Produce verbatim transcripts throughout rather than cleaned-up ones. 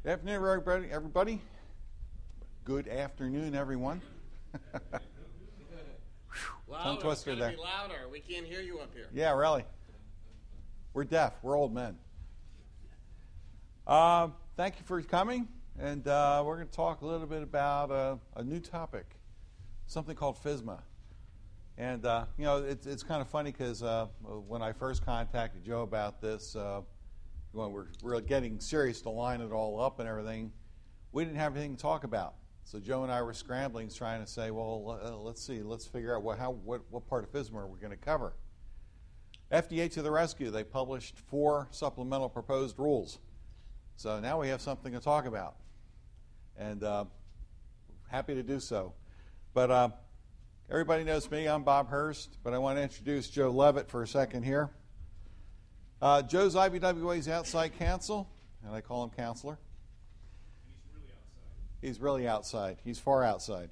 Good afternoon, everybody. everybody. Good afternoon, everyone. Louder, twister it's there. Be louder. We can't hear you up here. Yeah, really. We're deaf. We're old men. Uh, thank you for coming, and uh, we're going to talk a little bit about uh, a new topic, something called FSMA. And, uh, you know, it's, it's kind of funny because uh, when I first contacted Joe about this, uh, when we're, we're getting serious to line it all up and everything, we didn't have anything to talk about. So Joe and I were scrambling, trying to say, well, uh, let's see, let's figure out what, how, what, what part of FSMA are we going to cover. F D A to the rescue. They published four supplemental proposed rules. So now we have something to talk about. And uh, happy to do so. But uh, everybody knows me. I'm Bob Hurst, but I want to introduce Joe Levitt for a second here. Uh, Joe's I B W A's outside counsel, and I call him counselor. He's really outside. He's far outside.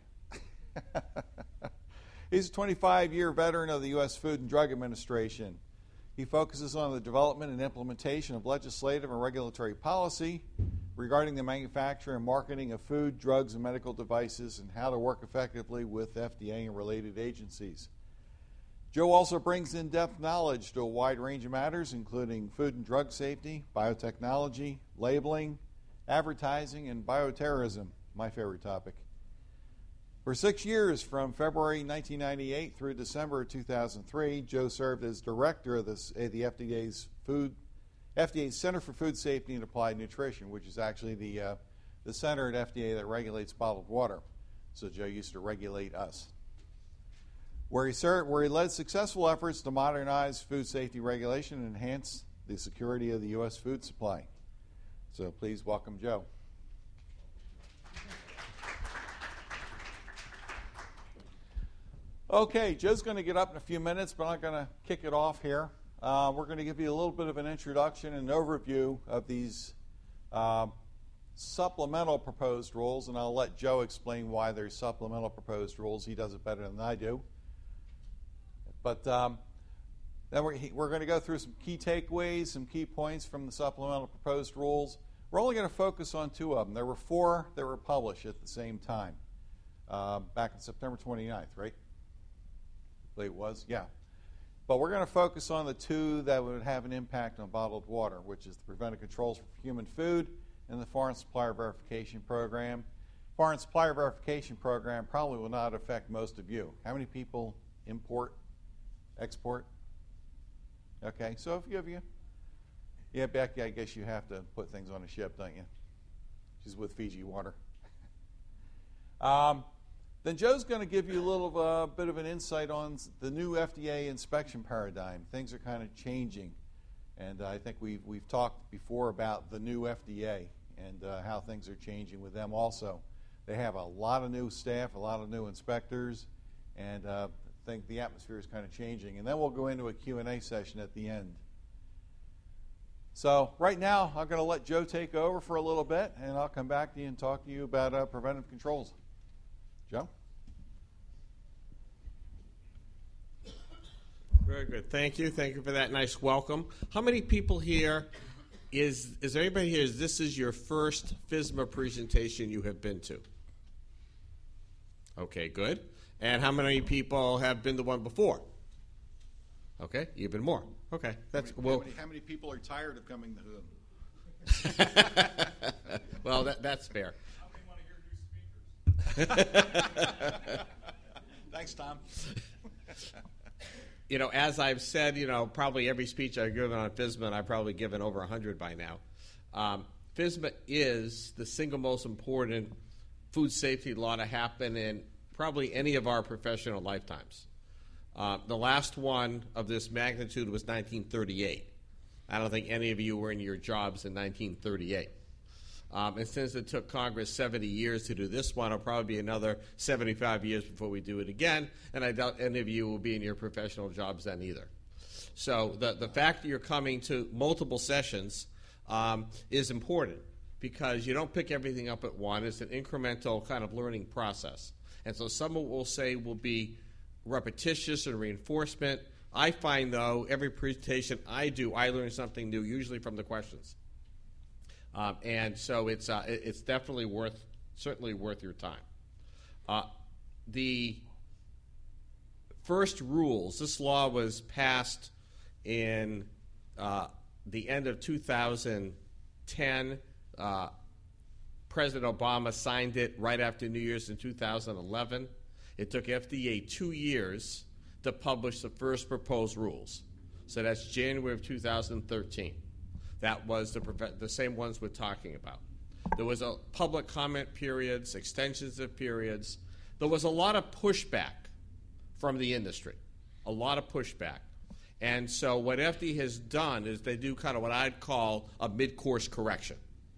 He's a twenty-five-year veteran of the U S Food and Drug Administration. He focuses on the development and implementation of legislative and regulatory policy regarding the manufacture and marketing of food, drugs, and medical devices and how to work effectively with F D A and related agencies. Joe also brings in-depth knowledge to a wide range of matters, including food and drug safety, biotechnology, labeling, advertising, and bioterrorism, my favorite topic. For six years, from February nineteen ninety-eight through December two thousand three, Joe served as director of this, uh, the F D A's food, F D A's Center for Food Safety and Applied Nutrition, which is actually the uh, the center at F D A that regulates bottled water. So Joe used to regulate us. Where he served, where he led successful efforts to modernize food safety regulation and enhance the security of the U S food supply. So please welcome Joe. Okay, Joe's going to get up in a few minutes, but I'm going to kick it off here. Uh, we're going to give you a little bit of an introduction and overview of these uh, supplemental proposed rules, and I'll let Joe explain why there's supplemental proposed rules. He does it better than I do. But um, then we're, we're going to go through some key takeaways, some key points from the supplemental proposed rules. We're only going to focus on two of them. There were four that were published at the same time, uh, back on September twenty-ninth, right? I believe it was, yeah. But we're going to focus on the two that would have an impact on bottled water, which is the Preventive Controls for Human Food and the Foreign Supplier Verification Program. Foreign Supplier Verification Program probably will not affect most of you. How many people import, export? Okay, so a few of you. Yeah, Becky, I guess you have to put things on a ship, don't you? She's with Fiji Water. um, then Joe's going to give you a little uh, bit of an insight on the new F D A inspection paradigm. Things are kind of changing, and uh, I think we've, we've talked before about the new F D A and uh, how things are changing with them also. They have a lot of new staff, a lot of new inspectors, and uh, I think the atmosphere is kind of changing. And then we'll go into a Q and A session at the end. So right now, I'm going to let Joe take over for a little bit, and I'll come back to you and talk to you about uh, preventive controls. Joe? Very good. Thank you. Thank you for that nice welcome. How many people here, is is there anybody here, is this is your first FSMA presentation you have been to? Okay, good. And how many people have been to one before? Okay, even more. Okay, that's how many, well. How many, how many people are tired of coming to them? Well, that that's fair. How many want to hear new speakers? Thanks, Tom. You know, as I've said, you know, probably every speech I've given on FSMA, and I've probably given over one hundred by now. Um, FSMA is the single most important food safety law to happen in probably any of our professional lifetimes. Uh, the last one of this magnitude was nineteen thirty-eight. I don't think any of you were in your jobs in nineteen thirty-eight. Um, and since it took Congress seventy years to do this one, it'll probably be another seventy-five years before we do it again, and I doubt any of you will be in your professional jobs then either. So the, the fact that you're coming to multiple sessions um, is important because you don't pick everything up at one. It's an incremental kind of learning process. And so some will say will be repetitious and reinforcement. I find, though, every presentation I do, I learn something new, usually from the questions. Um, and so it's uh, it- it's definitely worth, certainly worth your time. Uh, the first rules, this law was passed in uh, the end of two thousand ten. Uh, President Obama signed it right after New Year's in two thousand eleven. It took F D A two years to publish the first proposed rules. So that's January of two thousand thirteen. That was the, the same ones we're talking about. There was a public comment periods, extensions of periods. There was a lot of pushback from the industry, a lot of pushback. And so what F D A has done is they do kind of what I'd call a mid-course correction.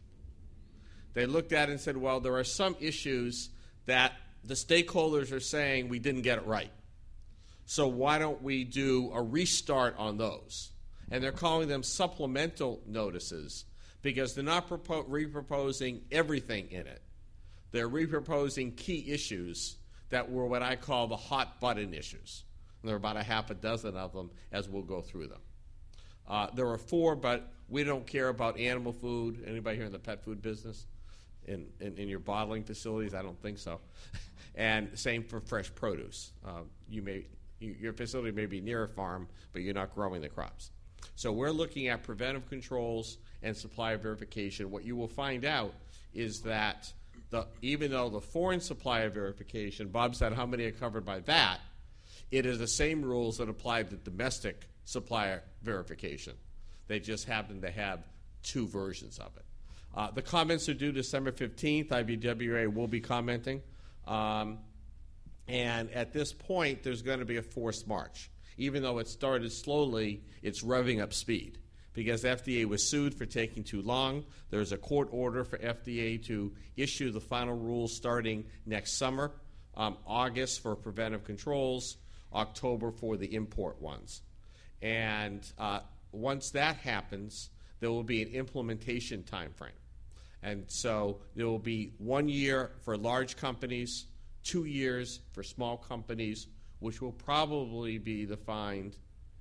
They looked at it and said, well, there are some issues that the stakeholders are saying we didn't get it right. So why don't we do a restart on those? And they're calling them supplemental notices because they're not propo- reproposing everything in it. They're reproposing key issues that were what I call the hot button issues. And there are about a half a dozen of them as we'll go through them. Uh, there are four, but we don't care about animal food. Anybody here in the pet food business? In, in, in your bottling facilities? I don't think so. And same for fresh produce. Uh, you may, you, your facility may be near a farm, but you're not growing the crops. So we're looking at preventive controls and supplier verification. What you will find out is that the, even though the foreign supplier verification, Bob said how many are covered by that, it is the same rules that apply to domestic supplier verification. They just happen to have two versions of it. Uh, the comments are due December fifteenth. I B W A will be commenting. Um, and at this point, there's going to be a forced march. Even though it started slowly, it's revving up speed because F D A was sued for taking too long. There's a court order for F D A to issue the final rules starting next summer, um, August for preventive controls, October for the import ones. And uh, once that happens, there will be an implementation time frame. And so there will be one year for large companies, two years for small companies, which will probably be defined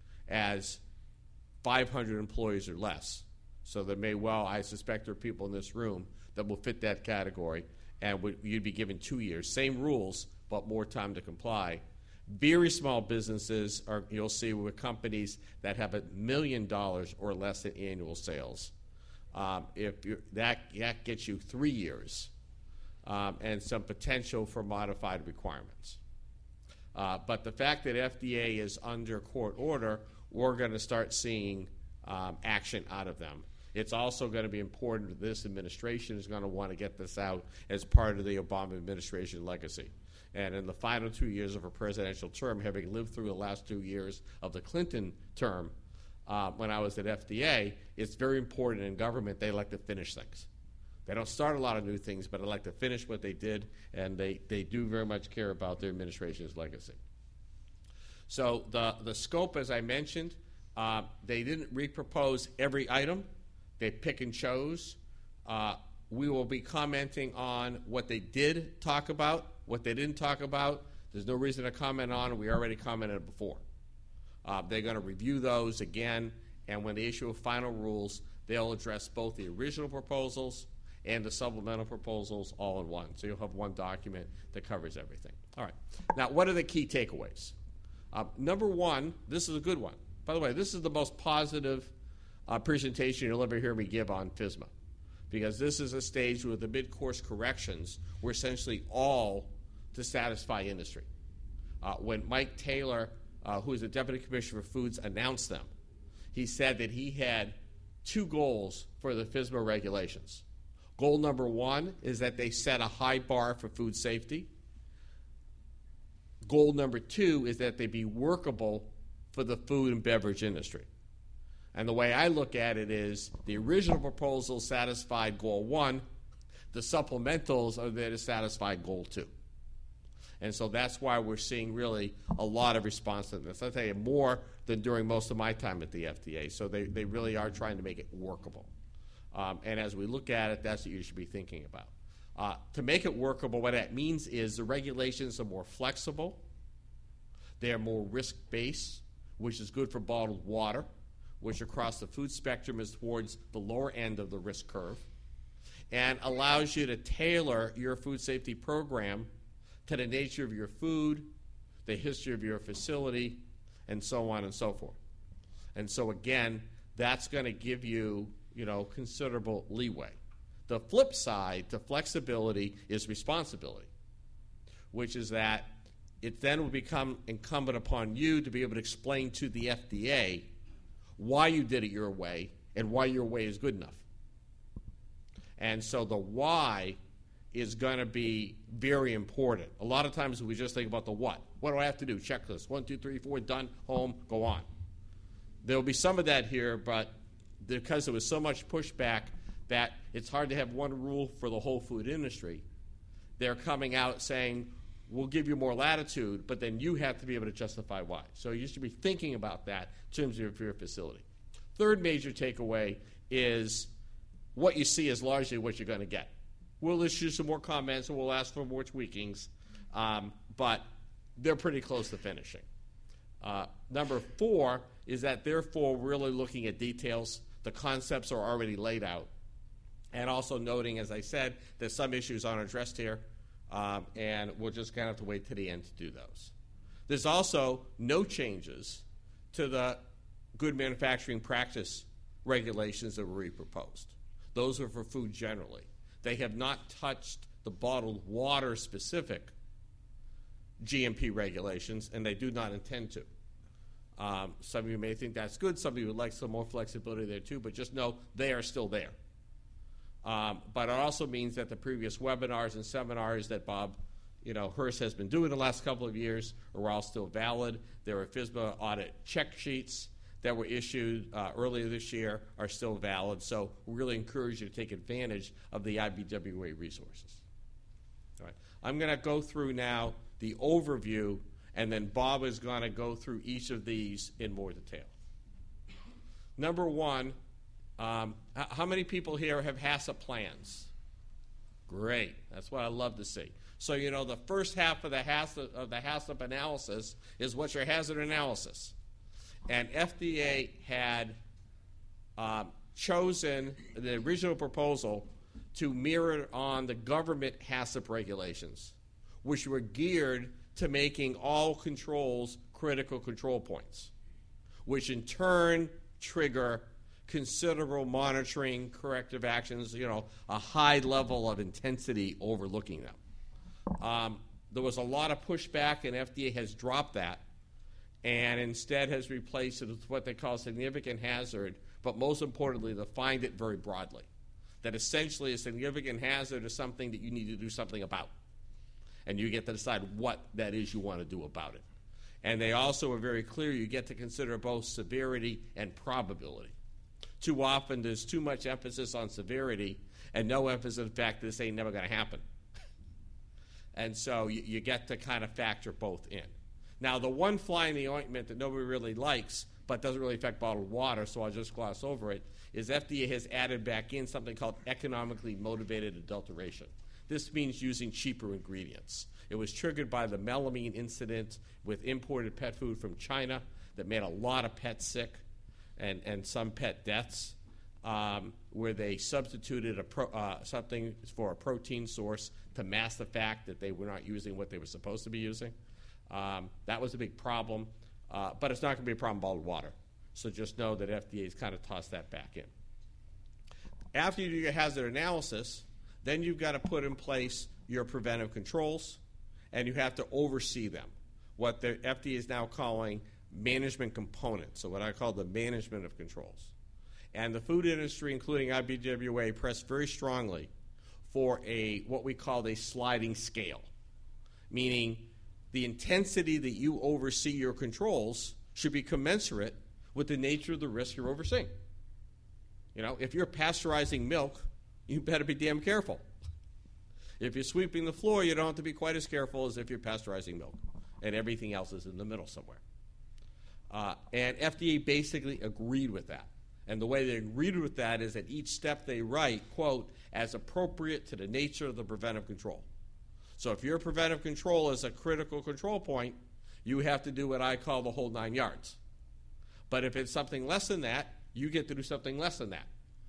as five hundred employees or less. So there may well, I suspect there are people in this room that will fit that category, and would, you'd be given two years. Same rules, but more time to comply. Very small businesses, are you'll see with companies that have a million dollars or less in annual sales. Um, if you're, that, that gets you three years um, and some potential for modified requirements. Uh, but the fact that F D A is under court order, we're going to start seeing um, action out of them. It's also going to be important that this administration is going to want to get this out as part of the Obama administration legacy. And in the final two years of a presidential term, having lived through the last two years of the Clinton term, uh, when I was at F D A, it's very important in government they like to finish things. They don't start a lot of new things, but they like to finish what they did, and they, they do very much care about their administration's legacy. So the, the scope, as I mentioned, uh, they didn't repropose every item. They pick and chose. Uh, we will be commenting on what they did talk about, what they didn't talk about. There's no reason to comment on. We already commented before. Uh, they're going to review those again, and when they issue a final rules, they'll address both the original proposals and the supplemental proposals all in one. So you'll have one document that covers everything. All right. Now, what are the key takeaways? Uh, number one, this is a good one. By the way, this is the most positive uh, presentation you'll ever hear me give on FSMA, because this is a stage where the mid-course corrections were essentially all to satisfy industry. Uh, when Mike Taylor, uh, who is the Deputy Commissioner for Foods, announced them, he said that he had two goals for the FSMA regulations. Goal number one is that they set a high bar for food safety. Goal number two is that they be workable for the food and beverage industry. And the way I look at it is the original proposal satisfied goal one. The supplementals are there to satisfy goal two. And so that's why we're seeing really a lot of response to this. I'll tell you, more than during most of my time at the F D A. So they, they really are trying to make it workable. Um, and as we look at it, that's what you should be thinking about. Uh, to make it workable, what that means is the regulations are more flexible. They are more risk-based, which is good for bottled water, which across the food spectrum is towards the lower end of the risk curve. and allows you to tailor your food safety program to the nature of your food, the history of your facility, and so on and so forth. And so again, that's going to give you, you know, considerable leeway. The flip side to flexibility is responsibility, which is that it then will become incumbent upon you to be able to explain to the F D A why you did it your way and why your way is good enough. And so the why is going to be very important. A lot of times we just think about the what. What do I have to do? Checklist. One, two, three, four, done, home, go on. There will be some of that here, but because there was so much pushback that it's hard to have one rule for the whole food industry, they're coming out saying, we'll give you more latitude, but then you have to be able to justify why. So you should be thinking about that in terms of your facility. Third major takeaway is what you see is largely what you're going to get. We'll issue some more comments and we'll ask for more tweakings, um, but they're pretty close to finishing. Uh, number four is that therefore we're really looking at details. The concepts are already laid out. And also noting, as I said, that some issues aren't addressed here, um, and we'll just kind of have to wait to the end to do those. There's also no changes to the good manufacturing practice regulations that were proposed. Those are for food generally. They have not touched the bottled water specific G M P regulations, and they do not intend to. Um, some of you may think that's good. Some of you would like some more flexibility there too, but just know they are still there. Um, but it also means that the previous webinars and seminars that Bob, you know, Hurst has been doing the last couple of years are all still valid. There are FSMA audit check sheets that were issued uh, earlier this year are still valid. So we really encourage you to take advantage of the I B W A resources. All right. I'm going to go through now the overview, and then Bob is going to go through each of these in more detail. Number one, um, how many people here have HACCP plans? Great. That's what I love to see. So, you know, the first half of the HACCP, of the HACCP analysis is what's your hazard analysis. And F D A had um, chosen the original proposal to mirror on the government HACCP regulations, which were geared to making all controls critical control points, which in turn trigger considerable monitoring, corrective actions, you know, a high level of intensity overlooking them. Um, there was a lot of pushback, and F D A has dropped that, and instead has replaced it with what they call significant hazard, but most importantly, defined it very broadly. That essentially a significant hazard is something that you need to do something about. And you get to decide what that is you want to do about it. And they also are very clear you get to consider both severity and probability. Too often there's too much emphasis on severity and no emphasis on the fact that this ain't never going to happen. And so you, you get to kind of factor both in. Now, the one fly in the ointment that nobody really likes but doesn't really affect bottled water, so I'll just gloss over it, is F D A has added back in something called economically motivated adulteration. This means using cheaper ingredients. It was triggered by the melamine incident with imported pet food from China that made a lot of pets sick and, and some pet deaths, um, where they substituted a pro, uh, something for a protein source to mask the fact that they were not using what they were supposed to be using. Um, that was a big problem, uh, but it's not going to be a problem with bottled water. So just know that F D A has kind of tossed that back in. After you do your hazard analysis, then you've got to put in place your preventive controls, and you have to oversee them, what the F D A is now calling management components, so what I call the management of controls. And the food industry, including I B W A, pressed very strongly for a what we call a sliding scale, meaning the intensity that you oversee your controls should be commensurate with the nature of the risk you're overseeing. You know, if you're pasteurizing milk, you better be damn careful. If you're sweeping the floor, you don't have to be quite as careful as if you're pasteurizing milk, and everything else is in the middle somewhere. Uh, and F D A basically agreed with that. And the way they agreed with that is that each step they write, quote, as appropriate to the nature of the preventive control. So if your preventive control is a critical control point, you have to do what I call the whole nine yards. But if it's something less than that, you get to do something less than that.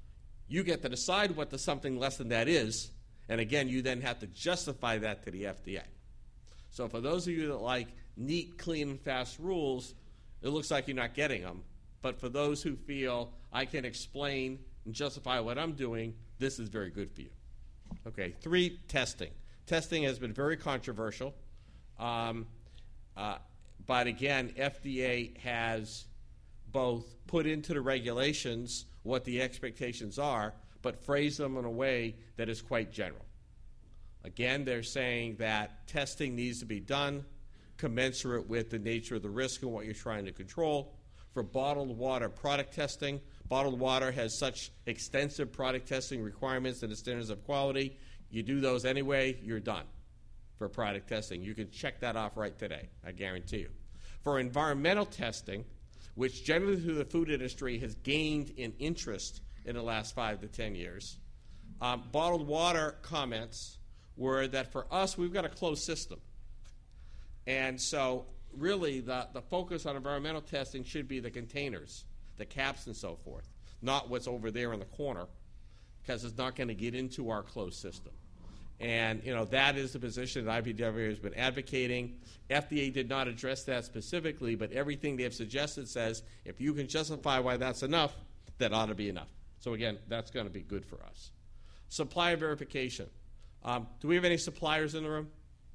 You get to decide what the something less than that is, and again, you then have to justify that to the F D A. So for those of you that like neat, clean, and fast rules, it looks like you're not getting them. But for those who feel I can explain and justify what I'm doing, this is very good for you. Okay, three, testing. Testing has been very controversial. Um, uh, but again, F D A has both put into the regulations what the expectations are, but phrased them in a way that is quite general. Again, they're saying that testing needs to be done commensurate with the nature of the risk and what you're trying to control. For bottled water product testing, bottled water has such extensive product testing requirements and the standards of quality. You do those anyway, you're done for product testing. You can check that off right today, I guarantee you. For environmental testing, which generally through the food industry has gained in interest in the last five to ten years, um, bottled water comments were that for us, we've got a closed system. And so really the, the focus on environmental testing should be the containers, the caps and so forth, not what's over there in the corner, because it's not going to get into our closed system. And, you know, that is the position that I B W has been advocating. F D A did not address that specifically, but everything they have suggested says if you can justify why that's enough, that ought to be enough. So, again, that's going to be good for us. Supplier verification. Um, do we have any suppliers in the room?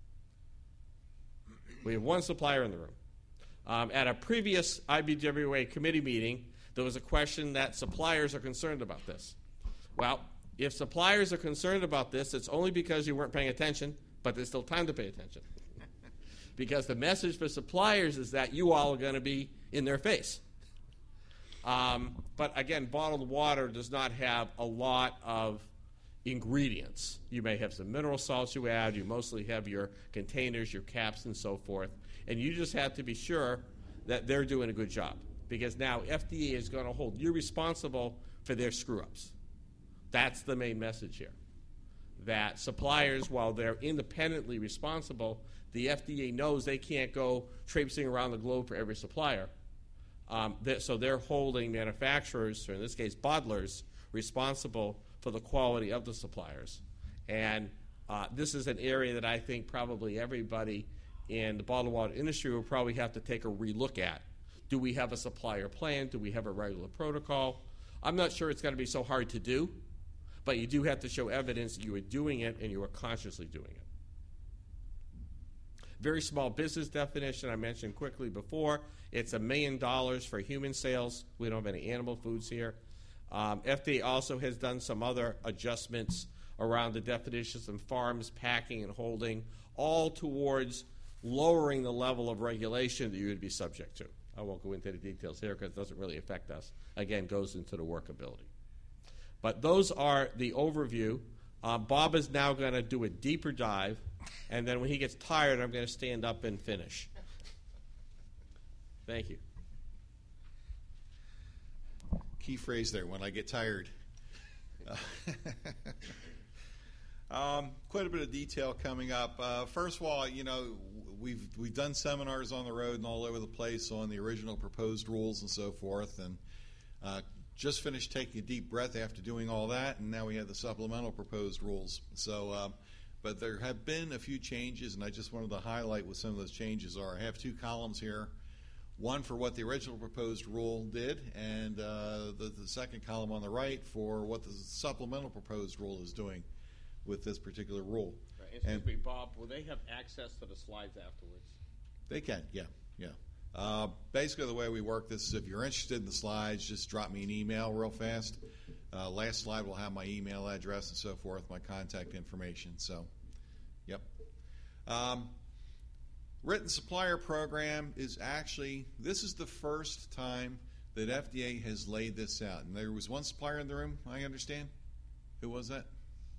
We have one supplier in the room. Um, at a previous I B W A committee meeting, there was a question that suppliers are concerned about this. Well, if suppliers are concerned about this, it's only because you weren't paying attention, but there's still time to pay attention. Because the message for suppliers is that you all are going to be in their face. Um, but again, bottled water does not have a lot of ingredients. You may have some mineral salts you add. You mostly have your containers, your caps, and so forth. And you just have to be sure that they're doing a good job. Because now F D A is going to hold you responsible for their screw-ups. That's the main message here. That suppliers, while they're independently responsible, the F D A knows they can't go traipsing around the globe for every supplier. Um, that, so they're holding manufacturers, or in this case bottlers, responsible for the quality of the suppliers. And uh, this is an area that I think probably everybody in the bottled water industry will probably have to take a relook at. Do we have a supplier plan? Do we have a regular protocol? I'm not sure it's going to be so hard to do, but you do have to show evidence that you are doing it and you are consciously doing it. Very small business definition I mentioned quickly before. It's a million dollars for human sales. We don't have any animal foods here. Um, F D A also has done some other adjustments around the definitions of farms, packing, and holding, all towards lowering the level of regulation that you would be subject to. I won't go into the details here because it doesn't really affect us. Again, goes into the workability. But those are the overview. Uh, Bob is now going to do a deeper dive, and then when he gets tired, I'm going to stand up and finish. Thank you. Key phrase there, when I get tired. Uh, um, quite a bit of detail coming up. Uh, first of all, you know, we've we've done seminars on the road and all over the place on the original proposed rules and so forth, and uh, just finished taking a deep breath after doing all that, and now we have the supplemental proposed rules. So, uh, but there have been a few changes, and I just wanted to highlight what some of those changes are. I have two columns here. One for what the original proposed rule did, and uh, the, the second column on the right for what the supplemental proposed rule is doing with this particular rule. Right. Excuse and me, Bob, will they have access to the slides afterwards? They can, yeah, yeah. Uh, basically, the way we work this is if you're interested in the slides, just drop me an email real fast. Uh, last slide will have my email address and so forth, my contact information. So, yep. Um, Written supplier program is actually, this is the first time that F D A has laid this out. And there was one supplier in the room, I understand. Who was that?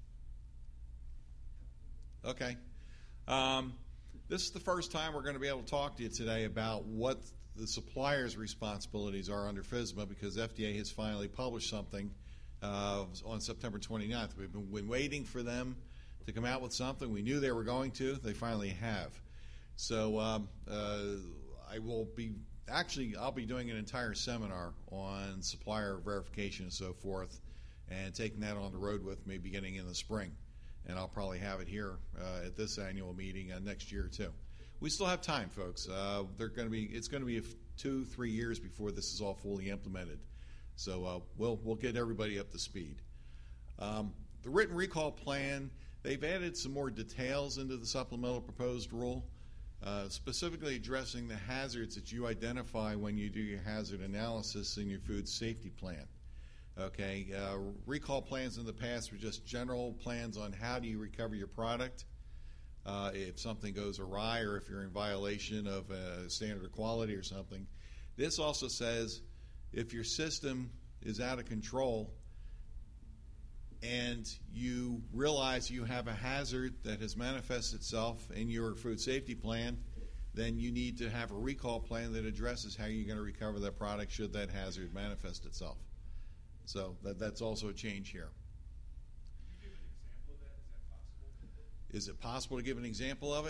Okay. Um, this is the first time we're going to be able to talk to you today about what the supplier's responsibilities are under FSMA, because F D A has finally published something uh, on September twenty-ninth. We've been, been waiting for them to come out with something. We knew they were going to. They finally have. So um, uh, I will be, actually, I'll be doing an entire seminar on supplier verification and so forth and taking that on the road with me beginning in the spring. And I'll probably have it here uh, at this annual meeting uh, next year too. We still have time, folks. Uh, they're going to be. It's going to be two, three years before this is all fully implemented. So uh, we'll we'll get everybody up to speed. Um, the written recall plan. They've added some more details into the supplemental proposed rule, uh, specifically addressing the hazards that you identify when you do your hazard analysis in your food safety plan. Okay, uh, recall plans in the past were just general plans on how do you recover your product uh, if something goes awry or if you're in violation of a standard of quality or something. This also says if your system is out of control and you realize you have a hazard that has manifested itself in your food safety plan, then you need to have a recall plan that addresses how you're going to recover that product should that hazard manifest itself. So that, that's also a change here. Can you give an example of that? Is that possible? Is it possible to give an example of it?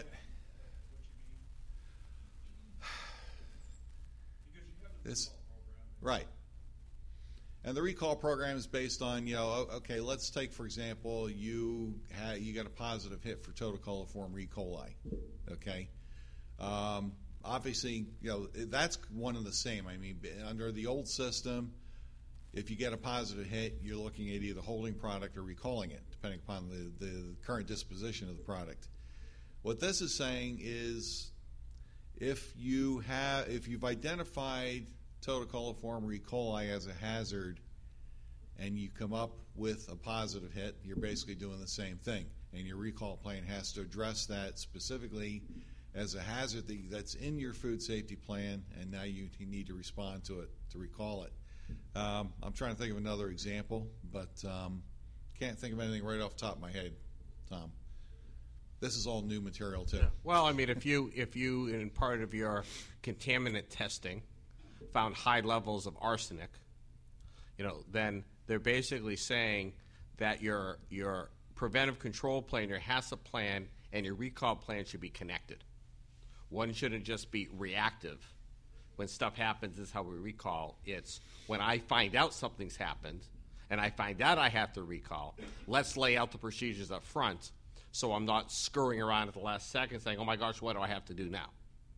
What you mean? Because you have a This, recall program. right. And the recall program is based on, you know, okay, let's take, for example, you ha- you got a positive hit for total coliform E. coli, okay? Um, obviously, you know, that's one and the same. I mean, under the old system, if you get a positive hit, you're looking at either holding product or recalling it, depending upon the, the current disposition of the product. What this is saying is if you have, if you've identified total coliform E. coli as a hazard and you come up with a positive hit, you're basically doing the same thing. And your recall plan has to address that specifically as a hazard that's in your food safety plan, and now you need to respond to it, to recall it. Um, I'm trying to think of another example, but um, can't think of anything right off the top of my head, Tom. This is all new material, too. Yeah. Well, I mean, if you, if you, in part of your contaminant testing, found high levels of arsenic, you know, then they're basically saying that your your preventive control plan, your HACCP plan, and your recall plan should be connected. One shouldn't just be reactive. When stuff happens, this is how we recall. It's when I find out something's happened and I find out I have to recall, let's lay out the procedures up front so I'm not scurrying around at the last second saying, oh my gosh, what do I have to do now?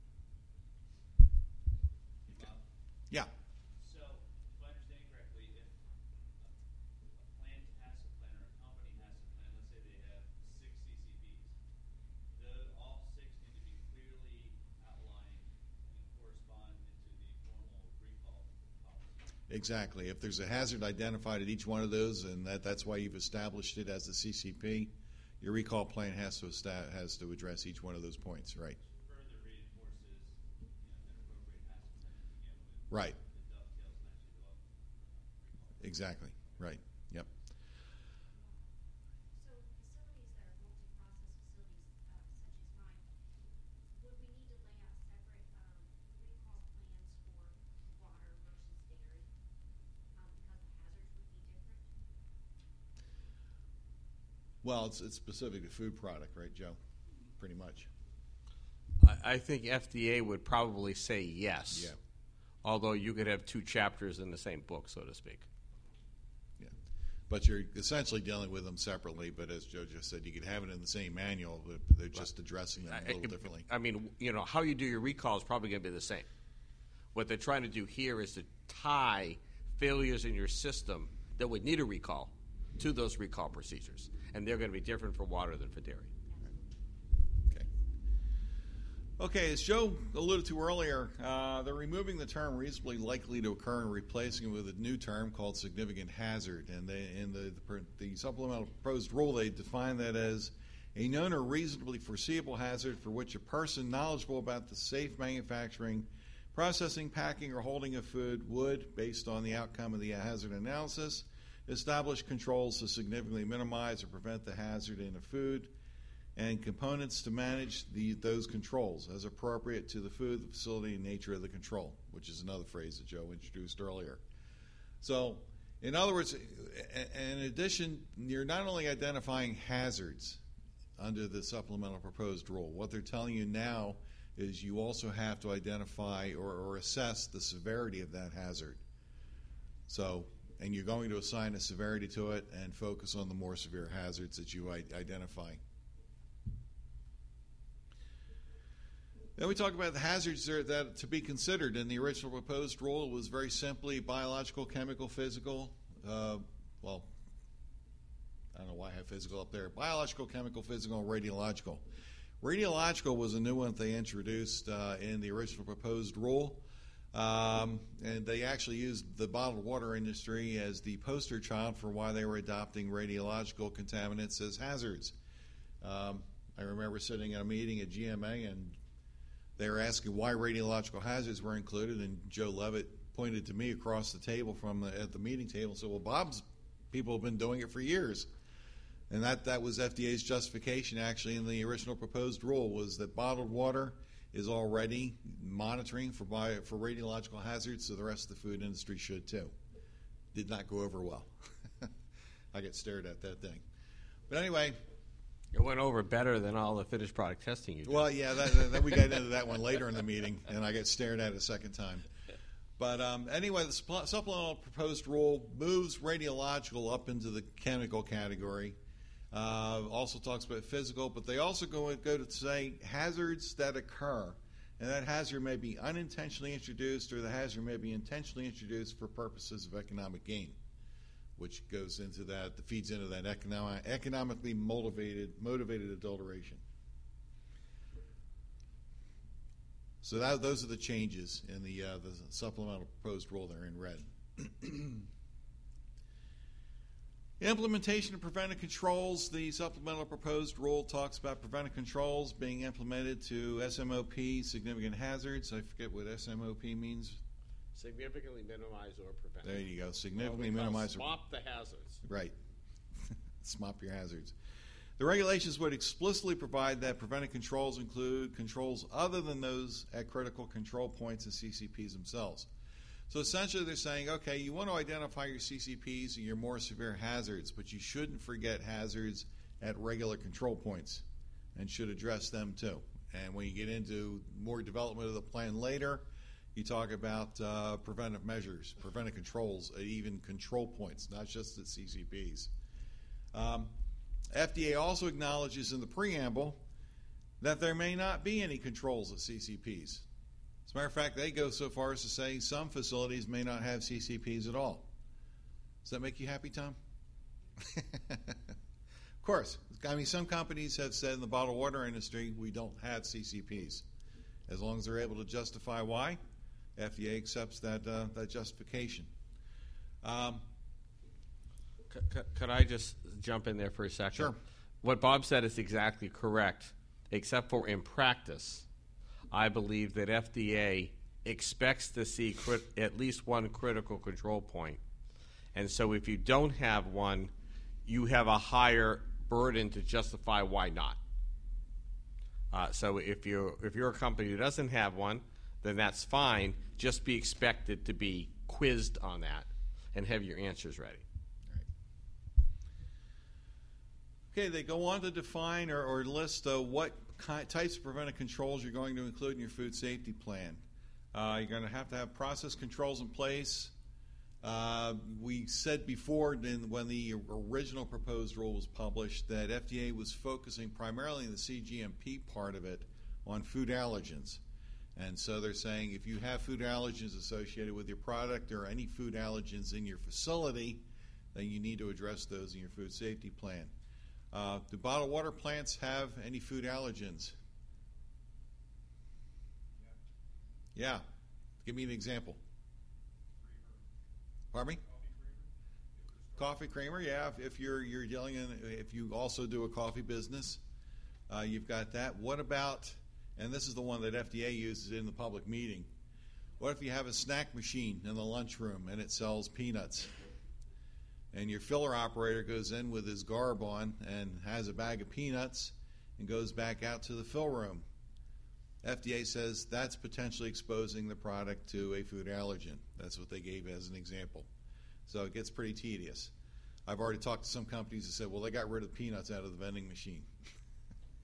Yeah. So, if I understand correctly, if a plant has a plan or a company has a plan, let's say they have six C C Ps, the, all six need to be clearly outlined and correspond into the formal recall policy. Exactly. If there's a hazard identified at each one of those, and that, that's why you've established it as a C C P, your recall plan has to esta- has to address each one of those points, right? Further reinforces, you know, an appropriate HACCP plan to begin with. Right. It dovetails nicely with all recall. Exactly. Right. Yep. So facilities that are multi-process facilities, uh, such as mine, would we need to lay out separate um, recall plans for water versus dairy um, because the hazards would be different? Well, it's, it's specific to food product, right, Joe? Pretty much. I, I think F D A would probably say yes. Yeah. Although you could have two chapters in the same book, so to speak. Yeah. But you're essentially dealing with them separately, but as Joe just said, you could have it in the same manual, but they're just addressing them a little I- differently. I mean, you know, how you do your recall is probably going to be the same. What they're trying to do here is to tie failures in your system that would need a recall to those recall procedures. And they're going to be different for water than for dairy. Okay. Okay, as Joe alluded to earlier, uh, they're removing the term reasonably likely to occur and replacing it with a new term called significant hazard. And they, in the, the, the supplemental proposed rule, they define that as a known or reasonably foreseeable hazard for which a person knowledgeable about the safe manufacturing, processing, packing, or holding of food would, based on the outcome of the hazard analysis, establish controls to significantly minimize or prevent the hazard in a food and components to manage the, those controls as appropriate to the food, the facility, and nature of the control, which is another phrase that Joe introduced earlier. So, in other words, in addition, you're not only identifying hazards under the supplemental proposed rule. What they're telling you now is you also have to identify or, or assess the severity of that hazard. So, and you're going to assign a severity to it and focus on the more severe hazards that you I- identify. Then we talk about the hazards that, that to be considered. In the original proposed rule, it was very simply biological, chemical, physical. Uh, well, I don't know why I have physical up there. Biological, chemical, physical, and radiological. Radiological was a new one that they introduced uh, in the original proposed rule. Um, and they actually used the bottled water industry as the poster child for why they were adopting radiological contaminants as hazards. Um, I remember sitting at a meeting at G M A, and they were asking why radiological hazards were included, and Joe Levitt pointed to me across the table from the, at the meeting table and said, well, Bob's people have been doing it for years. And that, that was F D A's justification, actually, in the original proposed rule, was that bottled water is already monitoring for bio, for radiological hazards, so the rest of the food industry should too. Did not go over well. I get stared at that thing. But anyway. It went over better than all the finished product testing you did. Well, yeah, that, that, that we got into that one later in the meeting, and I get stared at a second time. But um, anyway, the supplemental proposed rule moves radiological up into the chemical category. Uh, also talks about physical, but they also go, go to say hazards that occur. And that hazard may be unintentionally introduced, or the hazard may be intentionally introduced for purposes of economic gain, which goes into that, feeds into that economic, economically motivated, motivated adulteration. So that, those are the changes in the, uh, the supplemental proposed rule there in red. Implementation of preventive controls. The supplemental proposed rule talks about preventive controls being implemented to S M O P, significant hazards. I forget what S M O P means. Significantly minimize or prevent. There you go. Significantly Well, minimize. Or, swap the hazards. right. Smop your hazards. The regulations would explicitly provide that preventive controls include controls other than those at critical control points and C C Ps themselves. So essentially they're saying, okay, you want to identify your C C Ps and your more severe hazards, but you shouldn't forget hazards at regular control points and should address them too. And when you get into more development of the plan later, you talk about uh, preventive measures, preventive controls at even control points, not just at C C Ps. Um, F D A also acknowledges in the preamble that there may not be any controls at C C Ps. As a matter of fact, they go so far as to say some facilities may not have C C Ps at all. Does that make you happy, Tom? Of course. I mean, some companies have said in the bottled water industry, we don't have C C Ps. As long as they're able to justify why, F D A accepts that, uh, that justification. Um, Could, could, could I just jump in there for a second? Sure. What Bob said is exactly correct, except for in practice, I believe that F D A expects to see crit- at least one critical control point. And so if you don't have one, you have a higher burden to justify why not. Uh, so if you're, if you're a company that doesn't have one, then that's fine. Just be expected to be quizzed on that and have your answers ready. Okay, they go on to define or, or list uh, what ki- types of preventive controls you're going to include in your food safety plan. Uh, you're going to have to have process controls in place. Uh, we said before in, when the original proposed rule was published that F D A was focusing primarily in the C G M P part of it on food allergens. And so they're saying if you have food allergens associated with your product or any food allergens in your facility, then you need to address those in your food safety plan. Uh, do bottled water plants have any food allergens? Yeah. yeah. Give me an example. Pardon me? Coffee creamer, yeah. If, if you're you're dealing in, if you also do a coffee business, uh, you've got that. What about, and this is the one that F D A uses in the public meeting. What if you have a snack machine in the lunchroom and it sells peanuts? And your filler operator goes in with his garb on and has a bag of peanuts and goes back out to the fill room. F D A says that's potentially exposing the product to a food allergen. That's what they gave as an example. So it gets pretty tedious. I've already talked to some companies that said, well, they got rid of the peanuts out of the vending machine.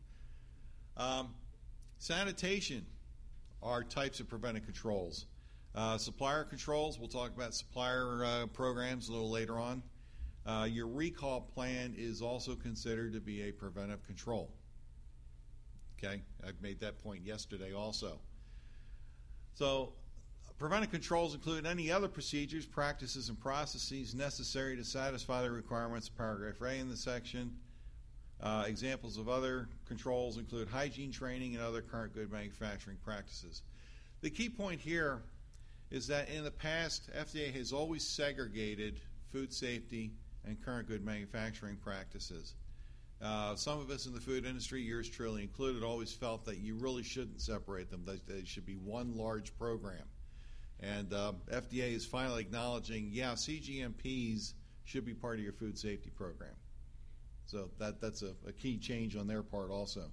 um, sanitation are types of preventive controls. Uh, supplier controls, we'll talk about supplier uh, programs a little later on. Uh, your recall plan is also considered to be a preventive control. Okay, I made that point yesterday also. So, preventive controls include any other procedures, practices, and processes necessary to satisfy the requirements of paragraph A in the section. Uh, examples of other controls include hygiene training and other current good manufacturing practices. The key point here is that in the past, F D A has always segregated food safety and current good manufacturing practices. Uh, some of us in the food industry, yours truly included, always felt that you really shouldn't separate them. They, they should be one large program. And uh, F D A is finally acknowledging, yeah, C G M Ps should be part of your food safety program. So that, that's a, a key change on their part also.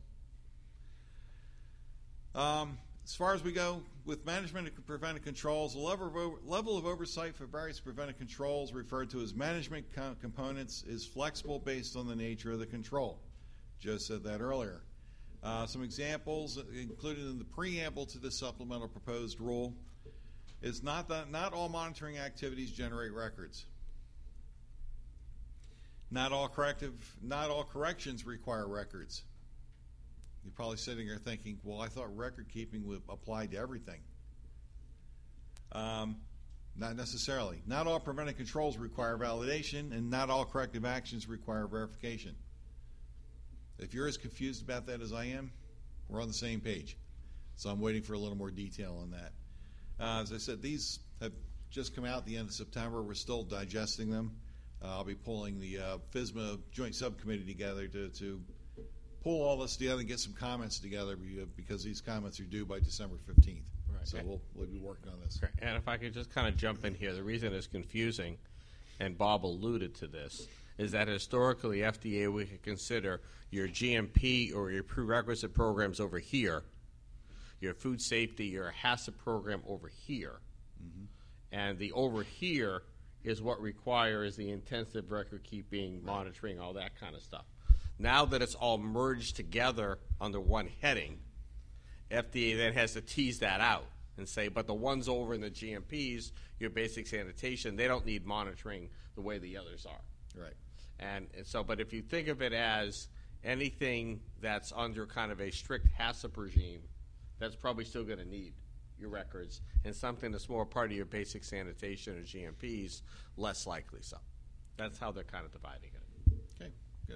Um, as far as we go with management of preventive controls, the level of, over, level of oversight for various preventive controls, referred to as management co- components, is flexible based on the nature of the control. Joe said that earlier. Uh, some examples included in the preamble to the supplemental proposed rule is not that not all monitoring activities generate records. Not all corrective, not all corrections require records. You're probably sitting there thinking, well, I thought record keeping would apply to everything. Um, not necessarily. Not all preventive controls require validation, and not all corrective actions require verification. If you're as confused about that as I am, we're on the same page. So I'm waiting for a little more detail on that. Uh, as I said, these have just come out at the end of September. We're still digesting them. Uh, I'll be pulling the uh, FSMA Joint Subcommittee together to, to pull all this together and get some comments together, because these comments are due by December fifteenth. Right. So we'll, we'll be working on this. And if I could just kind of jump in here, the reason it's confusing, and Bob alluded to this, is that historically F D A we could consider your G M P or your prerequisite programs over here, your food safety, your HACCP program over here, mm-hmm. and the over here is what requires the intensive record keeping, monitoring, all that kind of stuff. Now that it's all merged together under one heading, F D A then has to tease that out and say, but the ones over in the G M Ps, your basic sanitation, they don't need monitoring the way the others are. Right. And, and so, but if you think of it as anything that's under kind of a strict HACCP regime, that's probably still going to need your records, and something that's more part of your basic sanitation or G M Ps, less likely so. That's how they're kind of dividing it. Okay, good.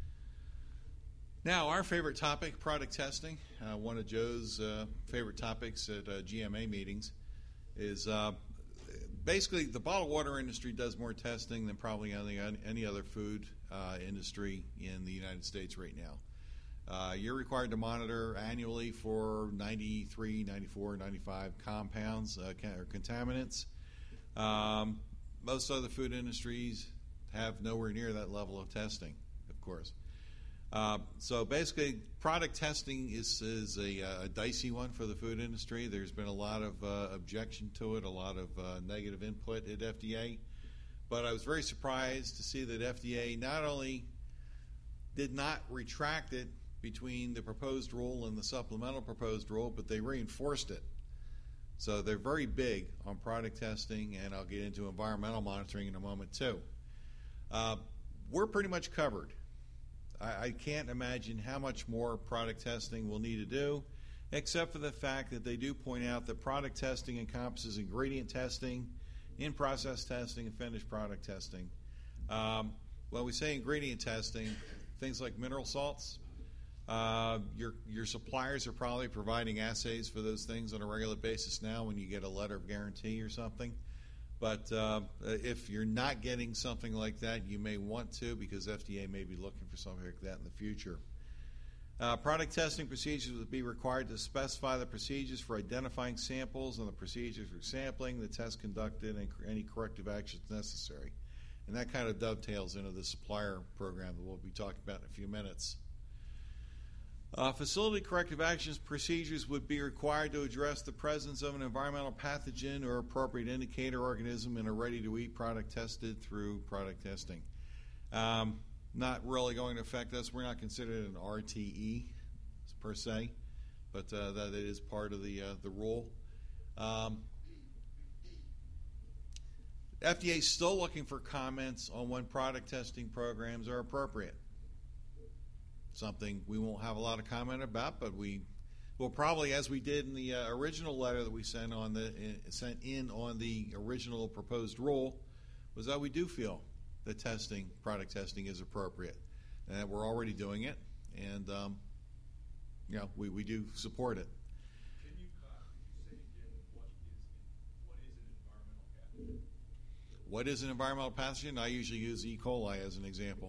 Now, our favorite topic, product testing. Uh, one of Joe's uh, favorite topics at uh, G M A meetings is uh, basically the bottled water industry does more testing than probably any, any other food uh, industry in the United States right now. Uh, you're required to monitor annually for ninety-three, ninety-four, ninety-five compounds uh, or contaminants. Um, most other food industries have nowhere near that level of testing, of course. Uh, so basically, product testing is, is a, a dicey one for the food industry. There's been a lot of uh, objection to it, a lot of uh, negative input at F D A. But I was very surprised to see that F D A not only did not retract it between the proposed rule and the supplemental proposed rule, but they reinforced it. So they're very big on product testing, and I'll get into environmental monitoring in a moment too. Uh, we're pretty much covered. I, I can't imagine how much more product testing we'll need to do, except for the fact that they do point out that product testing encompasses ingredient testing, in-process testing, and finished product testing. Um, when we say ingredient testing, things like mineral salts, Uh, your your suppliers are probably providing assays for those things on a regular basis now when you get a letter of guarantee or something. But uh, if you're not getting something like that, you may want to, because F D A may be looking for something like that in the future. Uh, product testing procedures would be required to specify the procedures for identifying samples and the procedures for sampling, the test conducted, and any corrective actions necessary. And that kind of dovetails into the supplier program that we'll be talking about in a few minutes. Uh, facility corrective actions procedures would be required to address the presence of an environmental pathogen or appropriate indicator organism in a ready-to-eat product tested through product testing. Um, not really going to affect us. We're not considered an R T E per se, but uh, that it is part of the uh, the rule. Um, F D A is still looking for comments on when product testing programs are appropriate. Something we won't have a lot of comment about, but we will probably, as we did in the uh, original letter that we sent on the uh, sent in on the original proposed rule, was that we do feel that testing, product testing, is appropriate, and that we're already doing it, and um, you know, we, we do support it. Can you, uh, could you say again what is in, what is an environmental pathogen? What is an environmental pathogen? I usually use E. coli as an example.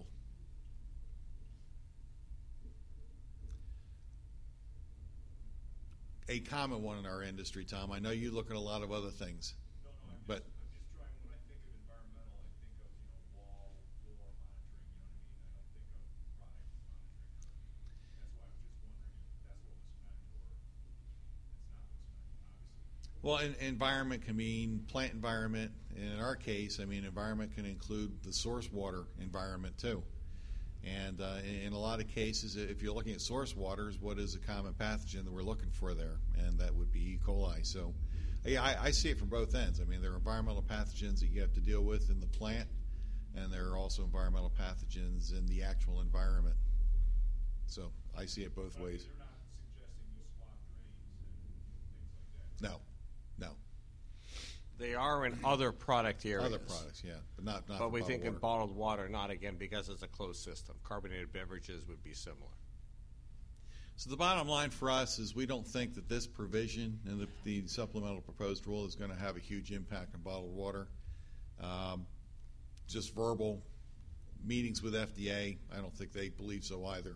A common one in our industry, Tom. I know you look at a lot of other things, No, no, I'm but just, I'm just trying, when I think of environmental, I think of, you know, wall, floor monitoring, you know what I mean? I don't think of product monitoring. That's why I was just wondering if that's what was meant or it's not what's meant, obviously. well, en- environment can mean plant environment. And in our case, I mean, environment can include the source water environment too. And uh, in, in a lot of cases, if you're looking at source waters, what is a common pathogen that we're looking for there? And that would be E. coli. So yeah, I, I see it from both ends. I mean, there are environmental pathogens that you have to deal with in the plant, and there are also environmental pathogens in the actual environment. So I see it both But ways. they're not suggesting you swap drains and things like that. No, no. They are in other product areas. Other products, yeah, but not, not But for we bottled think in water. bottled water, not again, because it's a closed system. Carbonated beverages would be similar. So the bottom line for us is we don't think that this provision in the, the supplemental proposed rule is going to have a huge impact on bottled water. Um, just verbal meetings with F D A, I don't think they believe so either.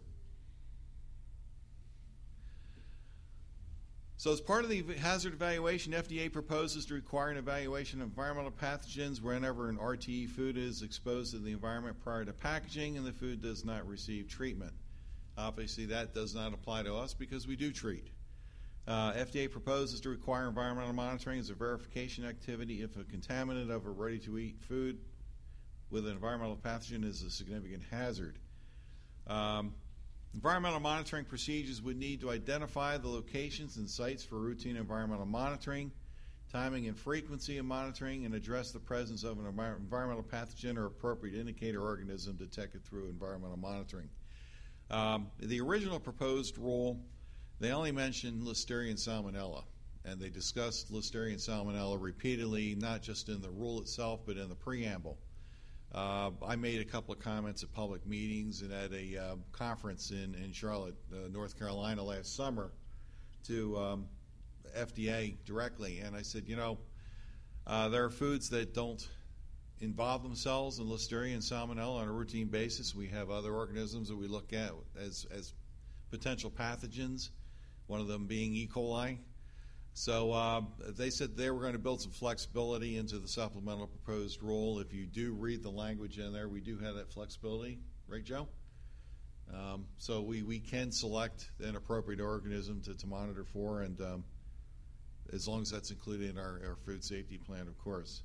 So as part of the hazard evaluation, F D A proposes to require an evaluation of environmental pathogens whenever an R T E food is exposed to the environment prior to packaging and the food does not receive treatment. Obviously, that does not apply to us because we do treat. Uh, F D A proposes to require environmental monitoring as a verification activity if a contaminant of a ready-to-eat food with an environmental pathogen is a significant hazard. Um, Environmental monitoring procedures would need to identify the locations and sites for routine environmental monitoring, timing and frequency of monitoring, and address the presence of an envir- environmental pathogen or appropriate indicator organism detected through environmental monitoring. Um, the original proposed rule, they only mentioned Listeria and Salmonella, and they discussed Listeria and Salmonella repeatedly, not just in the rule itself, but in the preamble. Uh, I made a couple of comments at public meetings and at a uh, conference in, in Charlotte, uh, North Carolina last summer to um, F D A directly. And I said, you know, uh, there are foods that don't involve themselves in Listeria and Salmonella on a routine basis. We have other organisms that we look at as, as potential pathogens, one of them being E. coli. So uh, they said they were going to build some flexibility into the supplemental proposed rule. If you do read the language in there, we do have that flexibility. Right, Joe? Um, so we, we can select an appropriate organism to, to monitor for, and um, as long as that's included in our, our food safety plan, of course.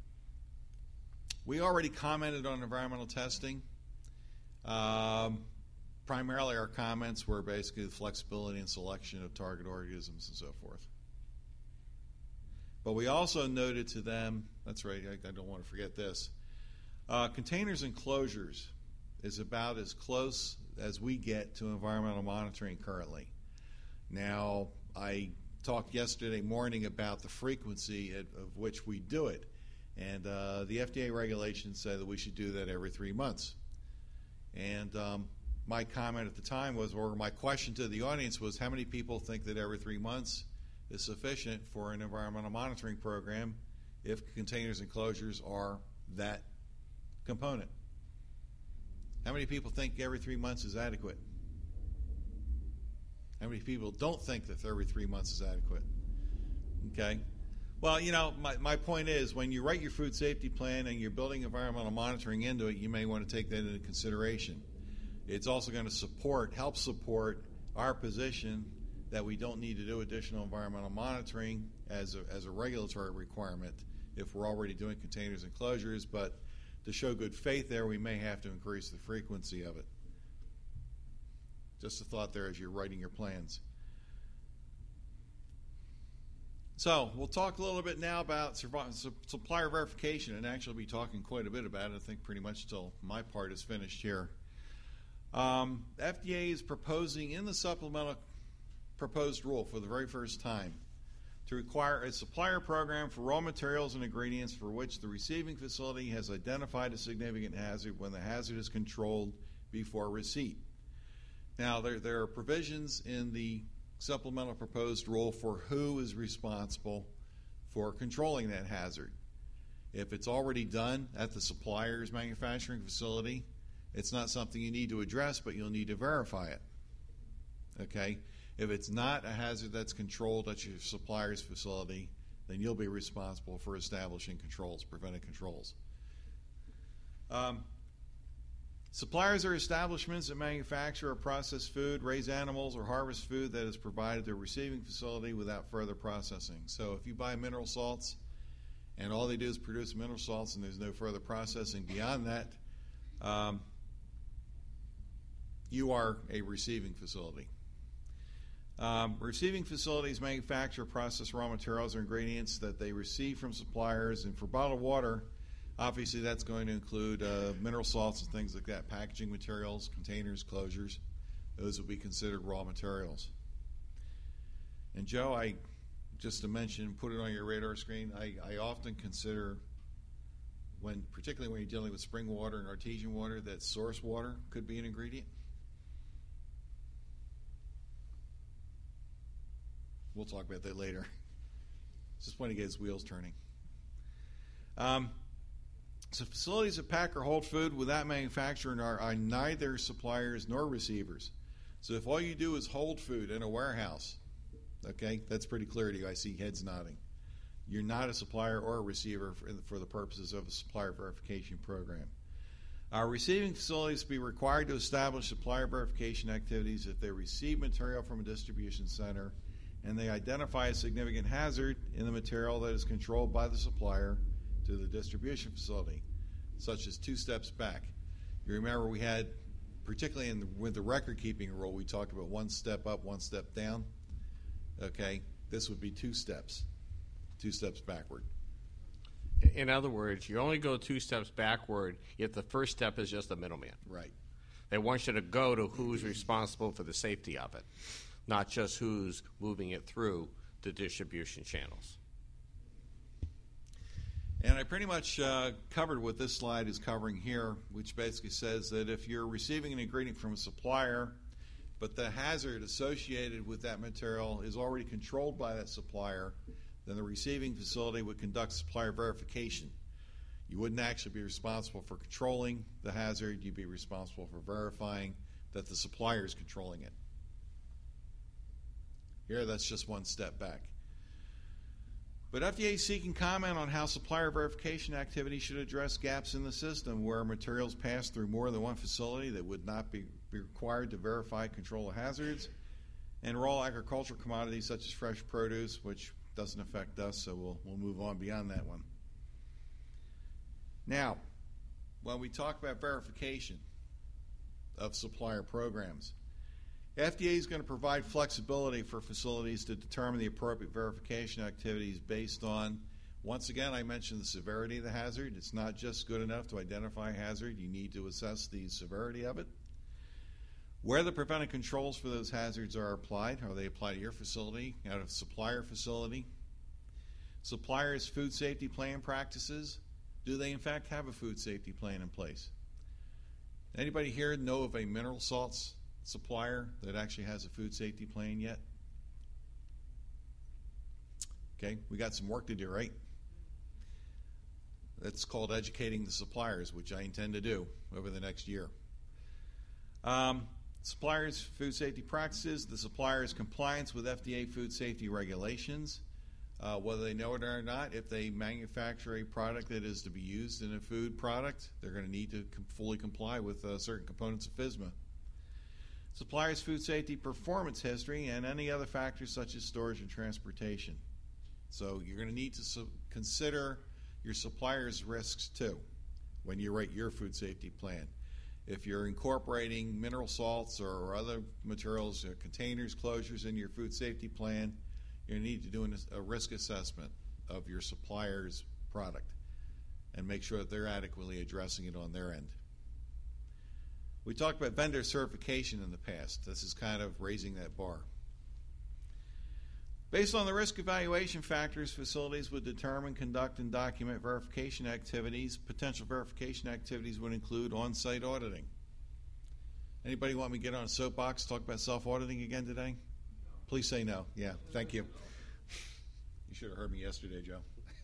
We already commented on environmental testing. Um, primarily our comments were basically the flexibility and selection of target organisms and so forth. But we also noted to them, that's right, I, I don't want to forget this, uh, containers and closures is about as close as we get to environmental monitoring currently. Now, I talked yesterday morning about the frequency at, of which we do it, and uh, the F D A regulations say that we should do that every three months. And um, my comment at the time was, or my question to the audience was, how many people think that every three months is sufficient for an environmental monitoring program if containers and closures are that component? How many people think every three months is adequate? How many people don't think that every three months is adequate? Okay. Well, you know, my, my point is when you write your food safety plan and you're building environmental monitoring into it, you may want to take that into consideration. It's also going to support, help support our position that we don't need to do additional environmental monitoring as a, as a regulatory requirement if we're already doing containers and closures, but to show good faith there, we may have to increase the frequency of it. Just a thought there as you're writing your plans. So we'll talk a little bit now about survi- su- supplier verification, and actually be talking quite a bit about it, I think, pretty much until my part is finished here. Um, F D A is proposing in the supplemental proposed rule for the very first time to require a supplier program for raw materials and ingredients for which the receiving facility has identified a significant hazard when the hazard is controlled before receipt. Now, there, there are provisions in the supplemental proposed rule for who is responsible for controlling that hazard. If it's already done at the supplier's manufacturing facility, it's not something you need to address, but you'll need to verify it. Okay? If it's not a hazard that's controlled at your supplier's facility, then you'll be responsible for establishing controls, preventive controls. Um, suppliers are establishments that manufacture or process food, raise animals, or harvest food that is provided to a receiving facility without further processing. So if you buy mineral salts and all they do is produce mineral salts and there's no further processing beyond that, um, you are a receiving facility. Um, receiving facilities manufacture or process raw materials or ingredients that they receive from suppliers, and for bottled water, obviously that's going to include uh, mineral salts and things like that, packaging materials, containers, closures. Those will be considered raw materials. And Joe, I just to mention, put it on your radar screen, I, I often consider, when particularly when you're dealing with spring water and artesian water, that source water could be an ingredient. We'll talk about that later. Just want to get his wheels turning. Um, so facilities that pack or hold food without manufacturing are, are neither suppliers nor receivers. So if all you do is hold food in a warehouse, okay, that's pretty clear to you. I see heads nodding. You're not a supplier or a receiver for, for the purposes of a supplier verification program. Our receiving facilities will be required to establish supplier verification activities if they receive material from a distribution center and they identify a significant hazard in the material that is controlled by the supplier to the distribution facility, such as two steps back. You remember we had, particularly in the, with the record-keeping rule, we talked about one step up, one step down. Okay, this would be two steps, two steps backward. In other words, you only go two steps backward if the first step is just a middleman. Right. They want you to go to who's responsible for the safety of it, not just who's moving it through the distribution channels. And I pretty much uh, covered what this slide is covering here, which basically says that if you're receiving an ingredient from a supplier, but the hazard associated with that material is already controlled by that supplier, then the receiving facility would conduct supplier verification. You wouldn't actually be responsible for controlling the hazard. You'd be responsible for verifying that the supplier is controlling it. Here, that's just one step back. But F D A is seeking comment on how supplier verification activities should address gaps in the system where materials pass through more than one facility that would not be, be required to verify control of hazards, and raw agricultural commodities such as fresh produce, which doesn't affect us, so we'll, we'll move on beyond that one. Now, when we talk about verification of supplier programs, F D A is going to provide flexibility for facilities to determine the appropriate verification activities based on, once again, I mentioned the severity of the hazard. It's not just good enough to identify a hazard. You need to assess the severity of it. Where the preventive controls for those hazards are applied, are they applied to your facility, at a supplier facility? Suppliers' food safety plan practices, do they in fact have a food safety plan in place? Anybody here know of a mineral salts supplier that actually has a food safety plan yet? Okay, we got some work to do, right? That's called educating the suppliers, which I intend to do over the next year. Um, suppliers' food safety practices, the supplier's compliance with F D A food safety regulations, uh, whether they know it or not. If they manufacture a product that is to be used in a food product, they're going to need to com- fully comply with uh, certain components of FSMA. Supplier's food safety performance history and any other factors such as storage and transportation. So you're going to need to su- consider your supplier's risks too when you write your food safety plan. If you're incorporating mineral salts or other materials, uh, containers, closures in your food safety plan, you're going to need to do an, a risk assessment of your supplier's product and make sure that they're adequately addressing it on their end. We talked about vendor certification in the past. This is kind of raising that bar. Based on the risk evaluation factors, facilities would determine, conduct, and document verification activities. Potential verification activities would include on-site auditing. Anybody want me to get on a soapbox, talk about self-auditing again today? No. Please say no. Yeah, thank you. You should have heard me yesterday, Joe.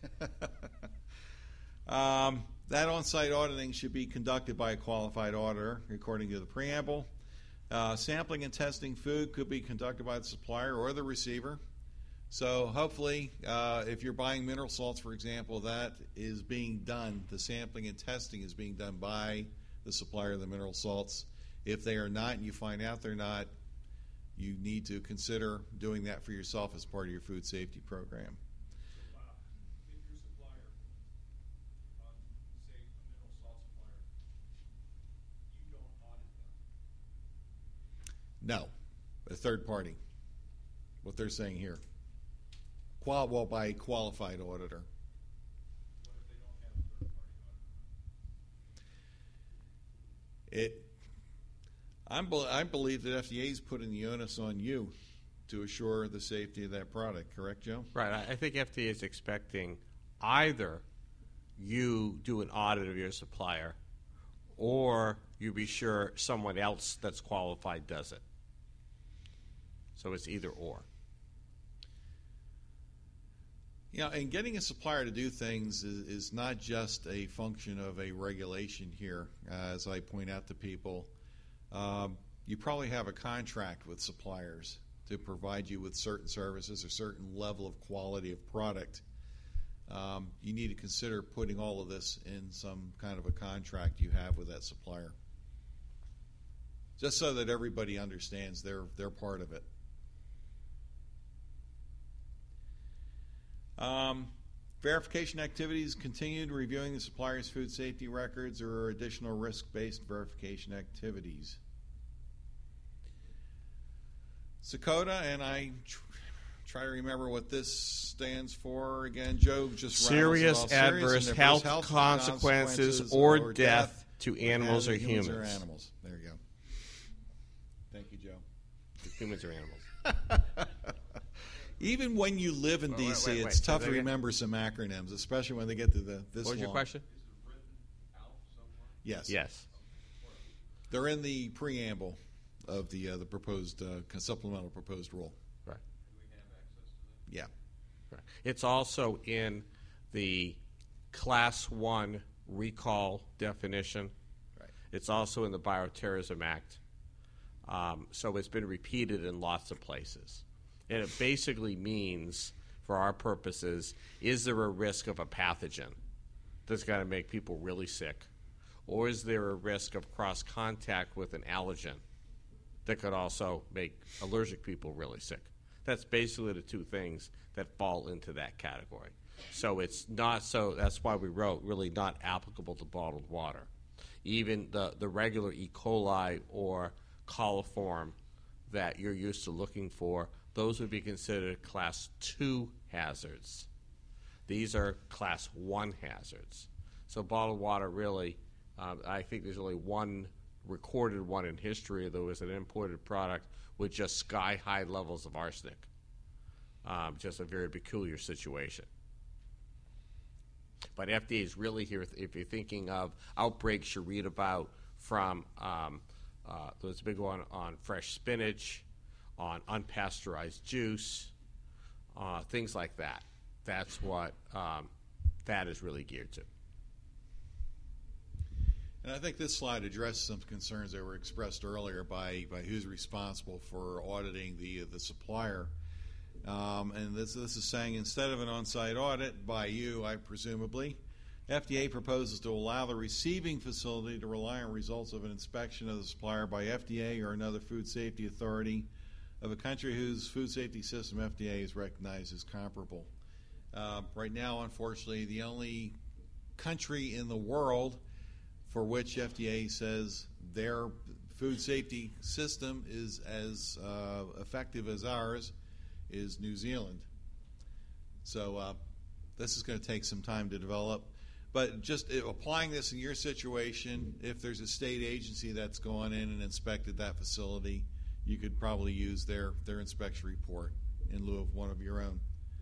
um, that on-site auditing should be conducted by a qualified auditor, according to the preamble. Uh, sampling and testing food could be conducted by the supplier or the receiver. So hopefully, uh, if you're buying mineral salts, for example, that is being done. The sampling and testing is being done by the supplier of the mineral salts. If they are not and you find out they're not, you need to consider doing that for yourself as part of your food safety program. So, uh, if your supplier, um, say a mineral salt supplier, you don't audit them? No, a third party. What they're saying here. Qual- well, by a qualified auditor. What if they don't have a third party auditor? It. I'm, I believe that F D A is putting the onus on you to assure the safety of that product. Correct, Joe? Right. I, I think F D A is expecting either you do an audit of your supplier or you be sure someone else that's qualified does it. So it's either or. Yeah, and getting a supplier to do things is, is not just a function of a regulation here, uh, as I point out to people. Um, you probably have a contract with suppliers to provide you with certain services or certain level of quality of product. Um, you need to consider putting all of this in some kind of a contract you have with that supplier, just so that everybody understands they're they're part of it. Um, verification activities continued, reviewing the supplier's food safety records or additional risk-based verification activities. Sakota, and I tr- try to remember what this stands for again. Joe just serious rattles it off. adverse Serious health, health consequences, consequences or, or death, death to animals or humans. or animals. There you go. Thank you, Joe. Humans or animals. Even when you live in Wait, D C, wait, wait, it's wait. tough Say to that again? remember some acronyms, especially when they get to the this What was your long. question? Is it written out somewhere? Yes. Yes. They're in the preamble of the uh, the proposed uh, supplemental proposed rule. Right. Do we have access to that? Yeah. Right. It's also in the Class one recall definition. Right. It's also in the Bioterrorism Act. Um, so it's been repeated in lots of places. And it basically means, for our purposes, is there a risk of a pathogen that's going to make people really sick? Or is there a risk of cross-contact with an allergen that could also make allergic people really sick? That's basically the two things that fall into that category. So it's not so, that's why we wrote really not applicable to bottled water. Even the, the regular E. coli or coliform that you're used to looking for, those would be considered class two hazards. These are class one hazards. So bottled water really, um, I think there's only one recorded one in history. There was an imported product with just sky-high levels of arsenic. Um, just a very peculiar situation. But F D A is really here, if you're thinking of outbreaks you read about from, um, uh, there's a big one on fresh spinach, on unpasteurized juice, uh, things like that. That's what um, that is really geared to. And I think this slide addresses some concerns that were expressed earlier by, by who's responsible for auditing the the supplier. Um, and this this is saying instead of an on-site audit by you, I presumably, F D A proposes to allow the receiving facility to rely on results of an inspection of the supplier by F D A or another food safety authority of a country whose food safety system F D A is recognized as comparable. Uh, right now, unfortunately, the only country in the world for which F D A says their food safety system is as uh, effective as ours is New Zealand. So uh, this is going to take some time to develop. But just uh, applying this in your situation, if there's a state agency that's gone in and inspected that facility, you could probably use their, their inspection report in lieu of one of your own.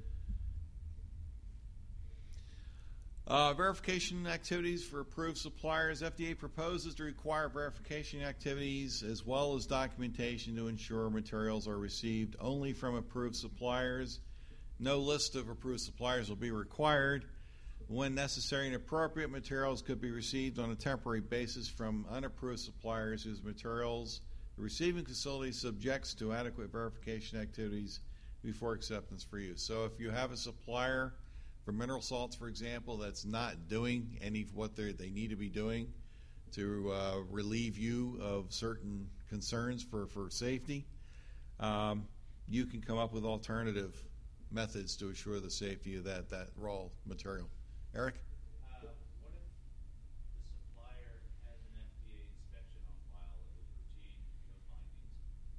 Uh, verification activities for approved suppliers. F D A proposes to require verification activities as well as documentation to ensure materials are received only from approved suppliers. No list of approved suppliers will be required. When necessary and appropriate, materials could be received on a temporary basis from unapproved suppliers whose materials the receiving facility subjects to adequate verification activities before acceptance for use. So if you have a supplier for mineral salts, for example, that's not doing any of what they need to be doing to uh, relieve you of certain concerns for, for safety, um, you can come up with alternative methods to assure the safety of that, that raw material. Eric? Uh, what if the supplier has an F D A inspection on file that was routine, no findings?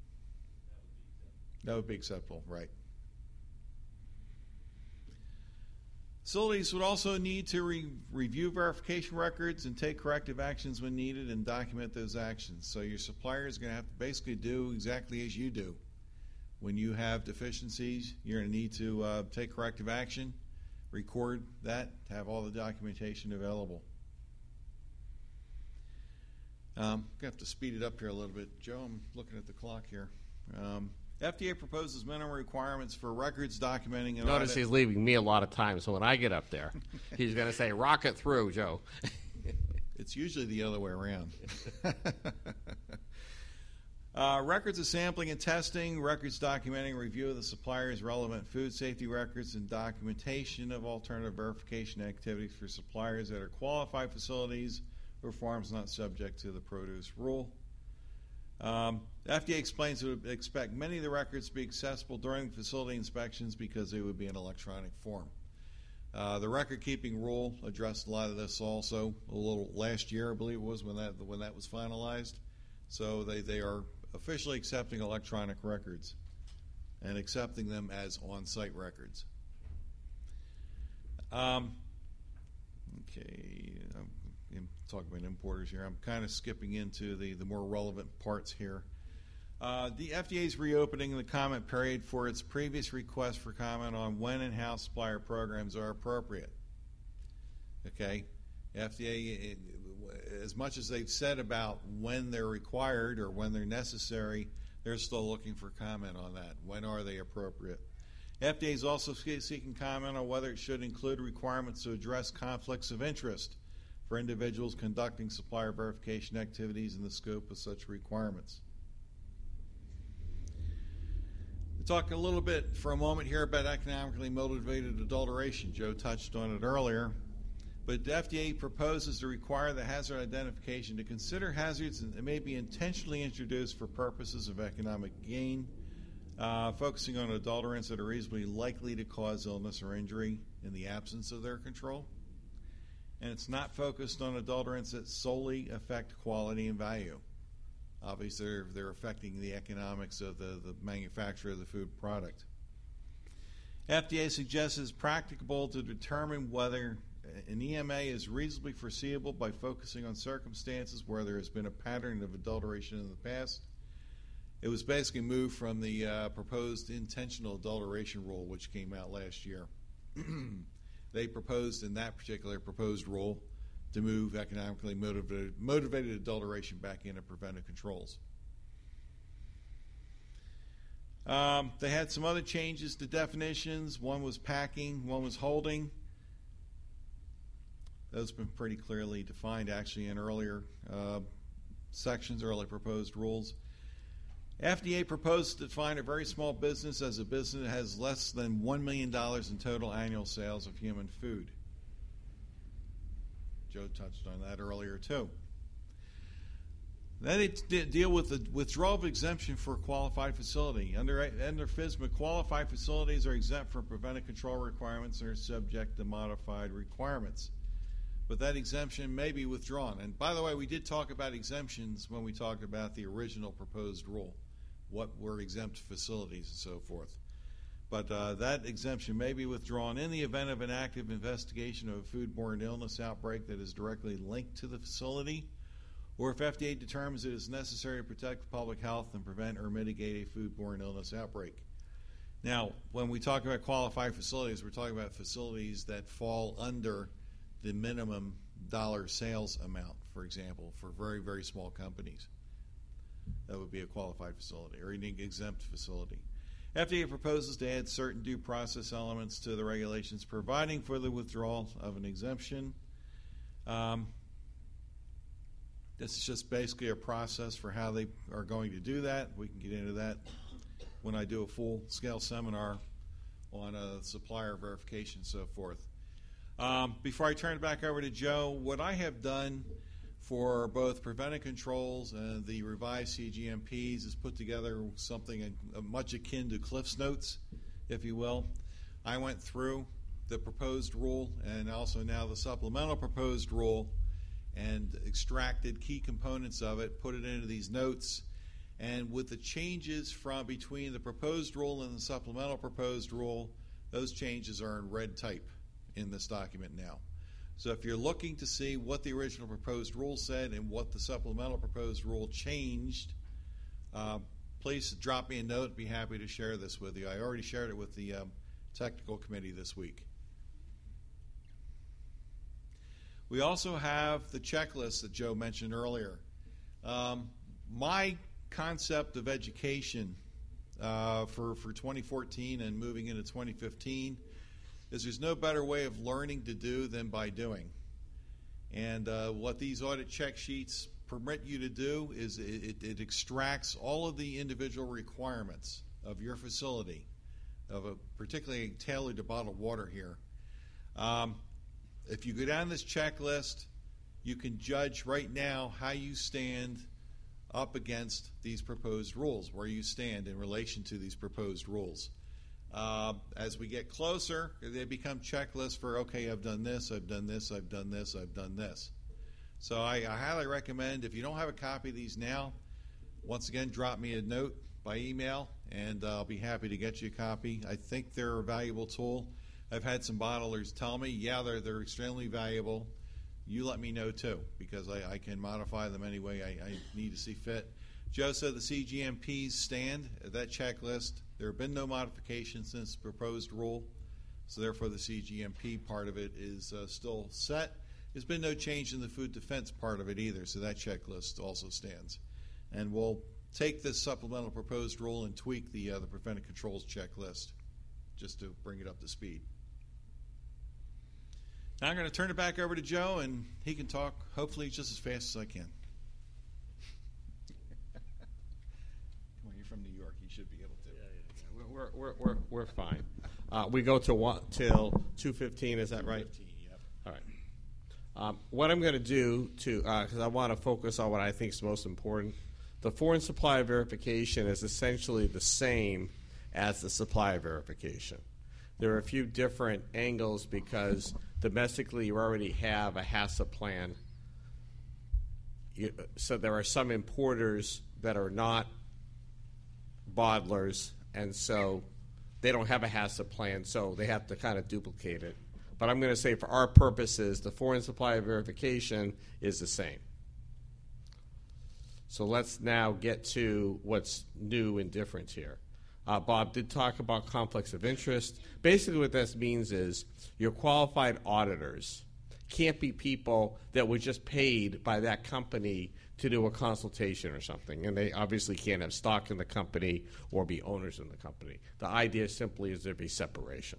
That would be acceptable. That would be acceptable, right. Facilities would also need to re- review verification records and take corrective actions when needed and document those actions. So your supplier is going to have to basically do exactly as you do. When you have deficiencies, you're going to need to uh, take corrective action, record that, have all the documentation available. Um, I'm going to have to speed it up here a little bit. Joe, I'm looking at the clock here. Um, F D A proposes minimum requirements for records documenting and Notice audit. he's leaving me a lot of time, so when I get up there, he's going to say, rock it through, Joe. It's usually the other way around. uh, records of sampling and testing, records documenting review of the supplier's relevant food safety records, and documentation of alternative verification activities for suppliers that are qualified facilities or farms not subject to the produce rule. Um, the F D A explains it would expect many of the records to be accessible during facility inspections because they would be in electronic form. Uh, the record-keeping rule addressed a lot of this also a little last year, I believe it was, when that when that was finalized. So they, they are officially accepting electronic records and accepting them as on-site records. Um, okay, I'm, I'm talking about importers here. I'm kind of skipping into the, the more relevant parts here. Uh, the F D A is reopening the comment period for its previous request for comment on when and how supplier programs are appropriate. Okay, F D A, it, as much as they've said about when they're required or when they're necessary, they're still looking for comment on that. When are they appropriate? F D A is also seeking comment on whether it should include requirements to address conflicts of interest for individuals conducting supplier verification activities in the scope of such requirements. Talk a little bit for a moment here about economically motivated adulteration. Joe touched on it earlier. But the F D A proposes to require the hazard identification to consider hazards that may be intentionally introduced for purposes of economic gain, uh, focusing on adulterants that are reasonably likely to cause illness or injury in the absence of their control. And it's not focused on adulterants that solely affect quality and value. Obviously, they're, they're affecting the economics of the, the manufacture of the food product. F D A suggests it's practicable to determine whether an E M A is reasonably foreseeable by focusing on circumstances where there has been a pattern of adulteration in the past. It was basically moved from the uh, proposed intentional adulteration rule, which came out last year. They proposed in that particular proposed rule to move economically motivated, motivated adulteration back into preventive controls. Um, they had some other changes to definitions. One was packing, one was holding. Those have been pretty clearly defined actually in earlier uh, sections, early proposed rules. F D A proposed to define a very small business as a business that has less than one million dollars in total annual sales of human food. Joe touched on that earlier too. Then it d- deal with the withdrawal of exemption for a qualified facility. Under, under FSMA, qualified facilities are exempt from preventive control requirements and are subject to modified requirements. But that exemption may be withdrawn. And by the way, we did talk about exemptions when we talked about the original proposed rule, what were exempt facilities and so forth. But uh, that exemption may be withdrawn in the event of an active investigation of a foodborne illness outbreak that is directly linked to the facility, or if F D A determines it is necessary to protect the public health and prevent or mitigate a foodborne illness outbreak. Now, when we talk about qualified facilities, we're talking about facilities that fall under the minimum dollar sales amount, for example, for very, very small companies. That would be a qualified facility or an exempt facility. F D A proposes to add certain due process elements to the regulations providing for the withdrawal of an exemption. Um, this is just basically a process for how they are going to do that. We can get into that when I do a full-scale seminar on uh, supplier verification and so forth. Um, before I turn it back over to Joe, what I have done for both preventive controls and the revised C G M Ps is put together something much akin to Cliff's Notes, if you will. I went through the proposed rule and also now the supplemental proposed rule and extracted key components of it, put it into these notes, and with the changes from between the proposed rule and the supplemental proposed rule, those changes are in red type in this document now. So if you're looking to see what the original proposed rule said and what the supplemental proposed rule changed, uh, please drop me a note. I'd be happy to share this with you. I already shared it with the um, technical committee this week. We also have the checklist that Joe mentioned earlier. Um, my concept of education uh, for, for twenty fourteen and moving into twenty fifteen is there's no better way of learning to do than by doing. And uh, what these audit check sheets permit you to do is it, it extracts all of the individual requirements of your facility, of a particularly tailored to bottled water here. Um, if you go down this checklist, you can judge right now how you stand up against these proposed rules, where you stand in relation to these proposed rules. Uh, as we get closer, they become checklists for, okay, I've done this, I've done this, I've done this, I've done this. So I, I highly recommend, if you don't have a copy of these now, once again, drop me a note by email, and uh, I'll be happy to get you a copy. I think they're a valuable tool. I've had some bottlers tell me, yeah, they're, they're extremely valuable. You let me know, too, because I, I can modify them any way I, I need to see fit. Joe said the C G M Ps stand, that checklist. There have been no modifications since the proposed rule, so therefore the C G M P part of it is uh, still set. There's been no change in the food defense part of it either, so that checklist also stands. And we'll take this supplemental proposed rule and tweak the, uh, the preventive controls checklist just to bring it up to speed. Now I'm going to turn it back over to Joe, and he can talk hopefully just as fast as I can. Come on, you're from New York. You should be able to. Yeah, yeah, yeah. We're, we're, we're, we're fine. Uh, we go to what, till two fifteen, is that right? two fifteen, yep. All right. Um, what I'm going to do, to because uh, I want to focus on what I think is most important, the foreign supply verification is essentially the same as the supply verification. There are a few different angles because domestically you already have a HACCP plan. You, so there are some importers that are not bottlers, and so they don't have a HACCP plan, so they have to kind of duplicate it. But I'm going to say for our purposes, the foreign supply verification is the same. So let's now get to what's new and different here. Uh, Bob did talk about conflicts of interest. Basically what this means is your qualified auditors can't be people that were just paid by that company to do a consultation or something, and they obviously can't have stock in the company or be owners in the company. The idea simply is there be separation.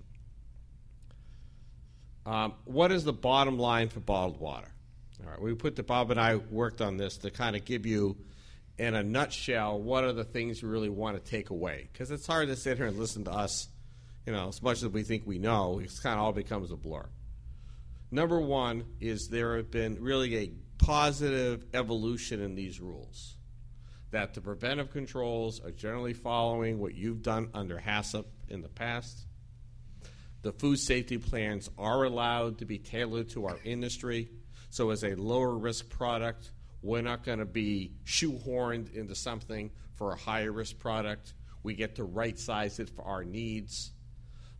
Um, what is the bottom line for bottled water? All right, we put the Bob and I worked on this to kind of give you, in a nutshell, what are the things you really want to take away? Because it's hard to sit here and listen to us, you know, as much as we think we know. It kind of all becomes a blur. Number one is there have been really a positive evolution in these rules, that the preventive controls are generally following what you've done under HACCP in the past. The food safety plans are allowed to be tailored to our industry. So as a lower risk product, we're not going to be shoehorned into something for a higher risk product. We get to right size it for our needs.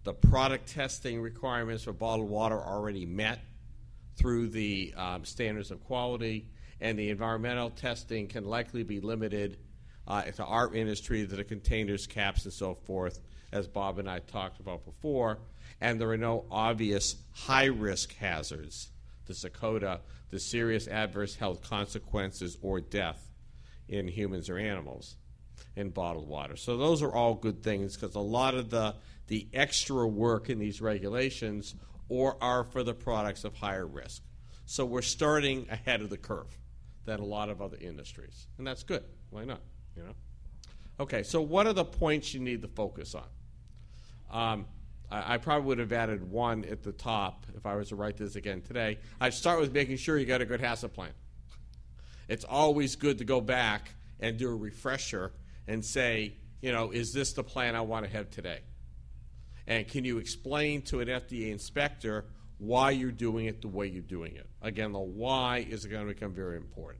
the product testing requirements for bottled water are already met through the um, standards of quality, and the environmental testing can likely be limited uh, to our industry, to the containers, caps, and so forth, as Bob and I talked about before. And there are no obvious high-risk hazards, the SACOTA, the serious adverse health consequences or death in humans or animals in bottled water. So those are all good things, because a lot of the, the extra work in these regulations or are for the products of higher risk. So we're starting ahead of the curve than a lot of other industries. And that's good. Why not? You know? Okay, so what are the points you need to focus on? Um, I, I probably would have added one at the top if I was to write this again today. I'd start with making sure you got a good HACCP plan. It's always good to go back and do a refresher and say, you know, is this the plan I want to have today? And can you explain to an F D A inspector why you're doing it the way you're doing it? Again, the why is going to become very important.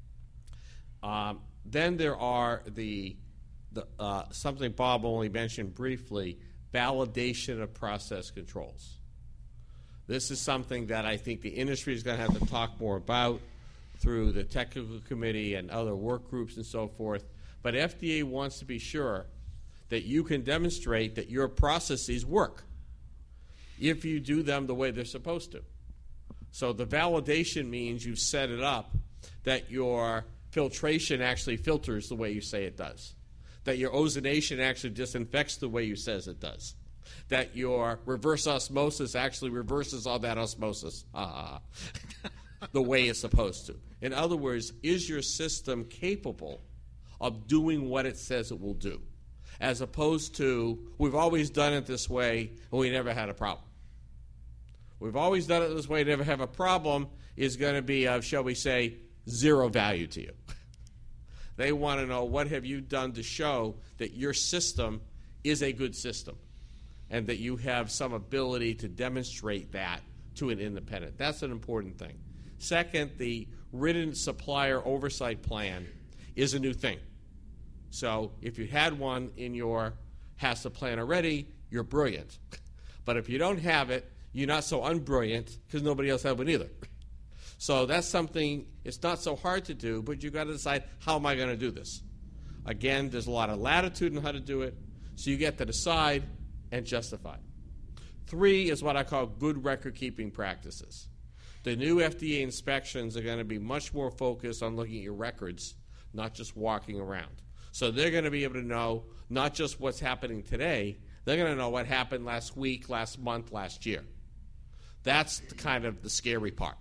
Um, then there are the, the uh, something Bob only mentioned briefly, validation of process controls. This is something that I think the industry is going to have to talk more about through the technical committee and other work groups and so forth. But F D A wants to be sure that you can demonstrate that your processes work if you do them the way they're supposed to. So the validation means you've set it up that your filtration actually filters the way you say it does, that your ozonation actually disinfects the way you says it does, that your reverse osmosis actually reverses all that osmosis uh, the way it's supposed to. In other words, is your system capable of doing what it says it will do, as opposed to we've always done it this way and we never had a problem. We've always done it this way, never have a problem is going to be, of, shall we say, zero value to you. They want to know, what have you done to show that your system is a good system and that you have some ability to demonstrate that to an independent. That's an important thing. Second, the written supplier oversight plan is a new thing. So if you had one in your HACCP plan already, you're brilliant. But if you don't have it, you're not so unbrilliant because nobody else has one either. So that's something, it's not so hard to do, but you've got to decide, how am I going to do this? Again, there's a lot of latitude in how to do it, so you get to decide and justify. Three is what I call good record-keeping practices. The new F D A inspections are going to be much more focused on looking at your records, not just walking around. So they're going to be able to know not just what's happening today, they're going to know what happened last week, last month, last year. That's the kind of the scary part.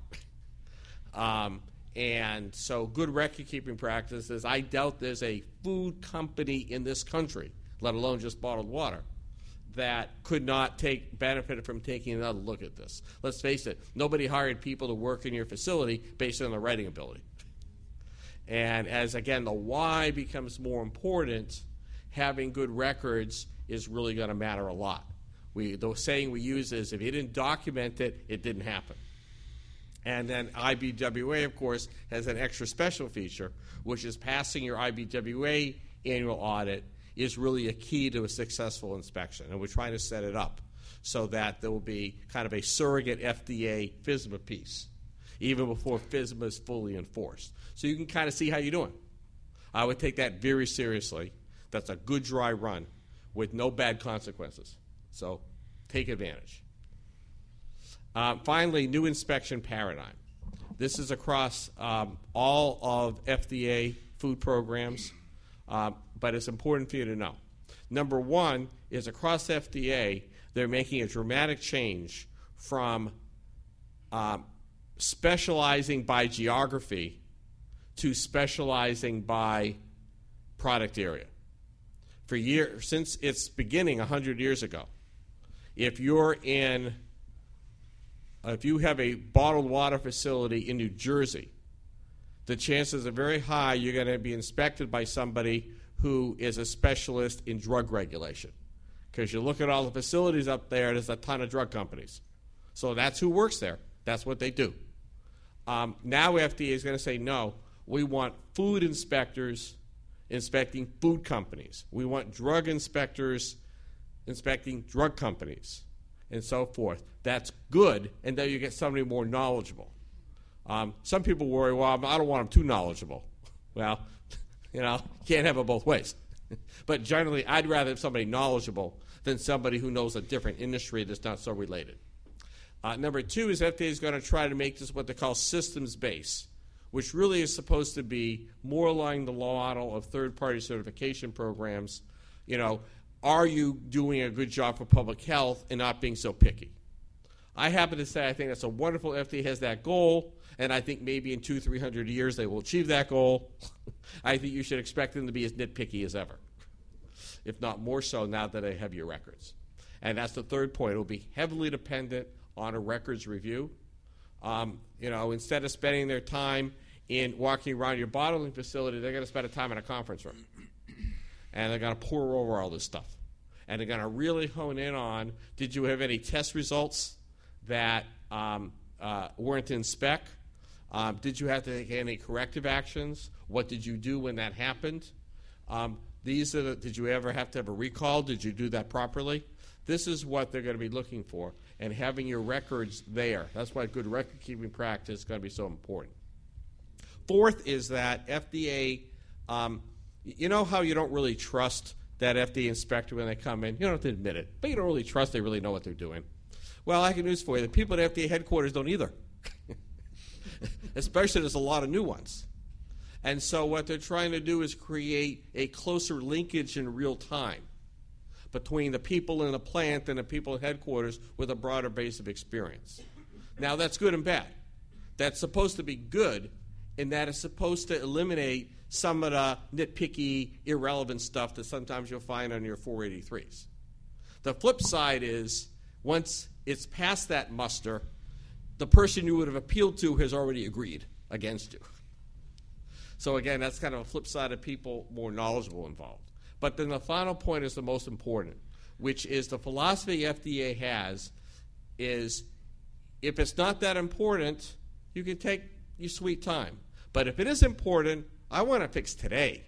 Um, and so good record-keeping practices, I doubt there's a food company in this country, let alone just bottled water, that could not take benefit from taking another look at this. Let's face it, nobody hired people to work in your facility based on their writing ability. And as, again, the why becomes more important, having good records is really going to matter a lot. We, the saying we use is, if you didn't document it, it didn't happen. And then I B W A, of course, has an extra special feature, which is passing your I B W A annual audit is really a key to a successful inspection. And we're trying to set it up so that there will be kind of a surrogate F D A FSMA piece, even before FSMA is fully enforced. So you can kind of see how you're doing. I would take that very seriously. That's a good dry run with no bad consequences. So take advantage. Uh, finally, new inspection paradigm. This is across um, all of F D A food programs, uh, but it's important for you to know. Number one is across F D A, they're making a dramatic change from um, specializing by geography to specializing by product area. For years, since its beginning one hundred years ago, if you're in, if you have a bottled water facility in New Jersey, the chances are very high you're going to be inspected by somebody who is a specialist in drug regulation. Because you look at all the facilities up there, there's a ton of drug companies. So that's who works there. That's what they do. Um, now F D A is going to say, no, we want food inspectors inspecting food companies. We want drug inspectors inspecting drug companies, and so forth. That's good, and then you get somebody more knowledgeable. Um, some people worry, well, I don't want them too knowledgeable. Well, you know, can't have it both ways. But generally, I'd rather have somebody knowledgeable than somebody who knows a different industry that's not so related. Uh, number two is F D A is going to try to make this what they call systems-based, which really is supposed to be more along the model of third-party certification programs. You know, are you doing a good job for public health and not being so picky? I happen to say I think that's a wonderful F D A has that goal, and I think maybe in two, three hundred years they will achieve that goal. I think you should expect them to be as nitpicky as ever, if not more so now that they have your records. And that's the third point. It will be heavily dependent on a records review. Um, you know, instead of spending their time in walking around your bottling facility, they're going to spend a time in a conference room. And they're going to pour over all this stuff. And they're going to really hone in on, did you have any test results that um, uh, weren't in spec? Um, did you have to take any corrective actions? What did you do when that happened? Um, these are the, did you ever have to have a recall? Did you do that properly? This is what they're going to be looking for, and having your records there. That's why good record-keeping practice is going to be so important. Fourth is that F D A, um, you know how you don't really trust that F D A inspector when they come in? You don't have to admit it, but you don't really trust they really know what they're doing. Well, I have news for you. The people at F D A headquarters don't either. Especially there's a lot of new ones. And so what they're trying to do is create a closer linkage in real time between the people in the plant and the people at headquarters with a broader base of experience. Now, that's good and bad. That's supposed to be good in that it's supposed to eliminate some of the nitpicky, irrelevant stuff that sometimes you'll find on your four eighty-threes. The flip side is, once it's past that muster, the person you would have appealed to has already agreed against you. So again, that's kind of a flip side of people more knowledgeable involved. But then the final point is the most important, which is the philosophy F D A has is if it's not that important, you can take your sweet time. But if it is important, I want to fix today.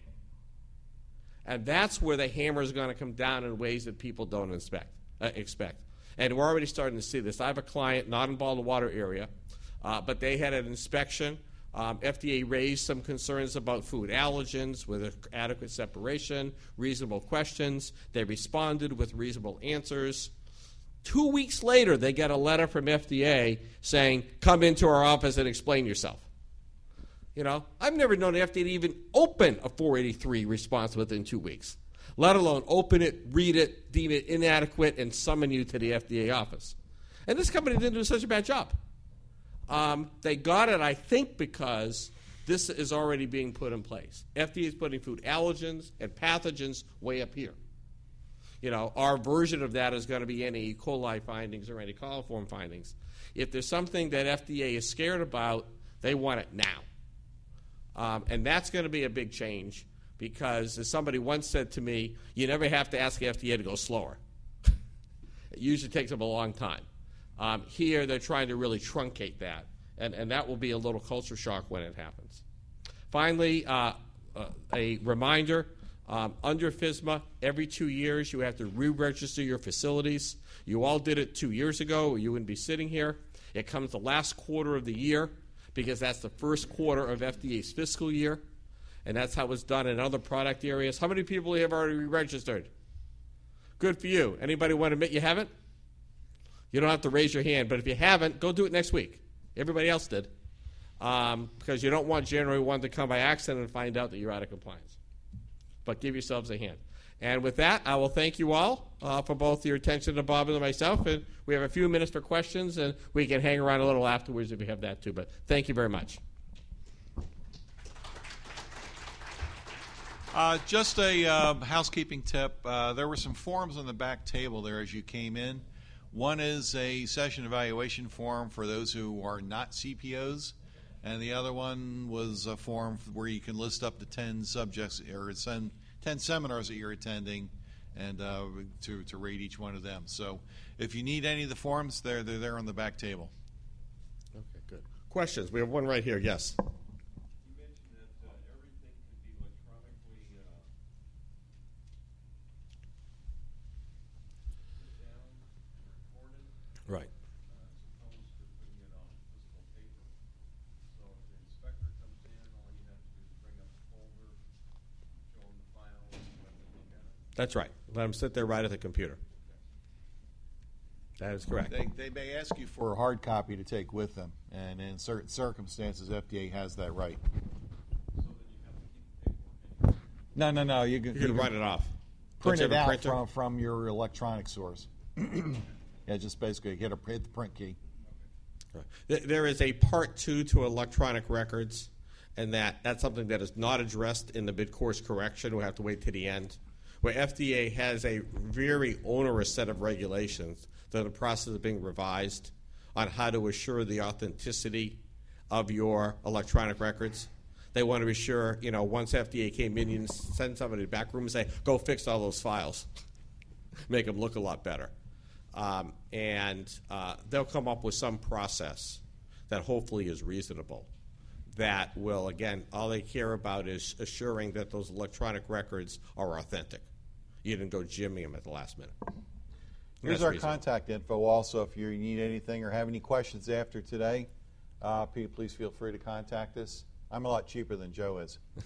And that's where the hammer is going to come down in ways that people don't expect. Uh, expect. And we're already starting to see this. I have a client, not in bottled water area, uh, but they had an inspection. Um, F D A raised some concerns about food allergens with adequate separation, reasonable questions. They responded with reasonable answers. Two weeks later, they get a letter from F D A saying, come into our office and explain yourself. You know, I've never known the F D A to even open a four eighty-three response within two weeks, let alone open it, read it, deem it inadequate, and summon you to the F D A office. And this company didn't do such a bad job. Um, they got it, I think, because this is already being put in place. F D A is putting food allergens and pathogens way up here. You know, our version of that is going to be any E. coli findings or any coliform findings. If there's something that F D A is scared about, they want it now. Um, and that's going to be a big change because, as somebody once said to me, you never have to ask the F D A to go slower. It usually takes them a long time. Um, here, they're trying to really truncate that, and, and that will be a little culture shock when it happens. Finally, uh, uh, a reminder, um, under FSMA, every two years you have to re-register your facilities. You all did it two years ago, or you wouldn't be sitting here. It comes the last quarter of the year because that's the first quarter of F D A's fiscal year, and that's how it's done in other product areas. How many people have already re-registered? Good for you. Anybody want to admit you haven't? You don't have to raise your hand, but if you haven't, go do it next week. Everybody else did. Um, because you don't want January first to come by accident and find out that you're out of compliance. But give yourselves a hand. And with that, I will thank you all uh, for both your attention to Bob and myself. And we have a few minutes for questions, and we can hang around a little afterwards if you have that too. But thank you very much. Uh, just a uh, housekeeping tip. Uh, there were some forms on the back table there as you came in. One is a session evaluation form for those who are not C P Os, and the other one was a form where you can list up to ten subjects or ten seminars that you're attending and uh, to, to rate each one of them. So if you need any of the forms, they're, they're there on the back table. Okay, good. Questions? We have one right here. Yes. You mentioned that uh, everything could be electronically uh, Right. uh, as opposed to putting it on physical paper. So if the inspector comes in, all you have to do is bring up the folder, show them the file, and let them look at it. That's right. Let them sit there right at the computer. That is correct. They, they may ask you for a hard copy to take with them, and in certain circumstances, F D A has that right. So then you have to keep the paperwork anyway. No, no, no. You can, You can write it off. print Don't it you have a out printer? from, from your electronic source. Yeah, just basically hit, a, hit the print key. Right. There- There is a part two to electronic records, and that that's something that is not addressed in the mid-course correction. We'll have to wait to the end, where F D A has a very onerous set of regulations that are in the process of being revised on how to assure the authenticity of your electronic records. They want to be sure, you know, once F D A came in, you can send somebody to the back room and say, go fix all those files. Make them look a lot better. Um, and uh, they'll come up with some process that hopefully is reasonable, that will, again, all they care about is assuring that those electronic records are authentic. You didn't go jimming them at the last minute. And Here's that's our reasonable. contact info also. If you need anything or have any questions after today, uh, Pete, please feel free to contact us. I'm a lot cheaper than Joe is. So,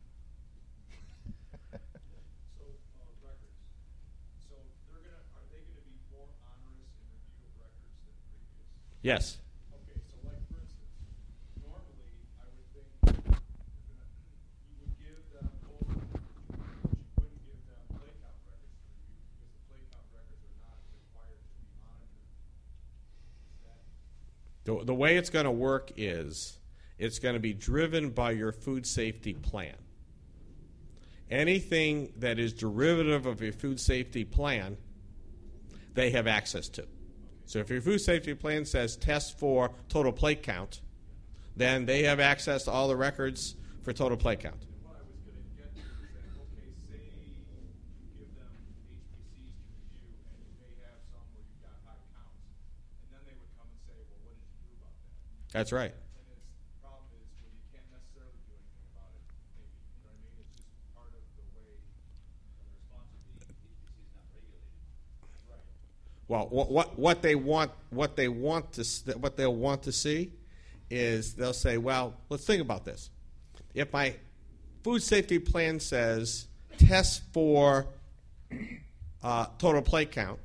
uh, records. So they're gonna, are they gonna be more onerous in review of records than previous? Yes. Okay, so like for instance, normally I would think you're gonna, you would give them over, but you wouldn't give them play count records to review because the play count records are not required to be monitored. Is that, The, the way it's going to work is it's going to be driven by your food safety plan. Anything that is derivative of your food safety plan, they have access to. So if your food safety plan says test for total plate count, then they have access to all the records for total plate count. and what I was gonna get to is that, okay, say you give them H P Cs to review and you may have some where you've got high counts, and then they would come and say, well, what did you do about that? That's right. And it's, the problem is, well, you can't necessarily do anything about it, maybe, you know what I mean? It's just part of the way, The response would be H P C is not regulated. right. Well, what, what what they want what they want to s- what they'll want to see is they'll say, well, let's think about this. If my food safety plan says test for uh, total plate count,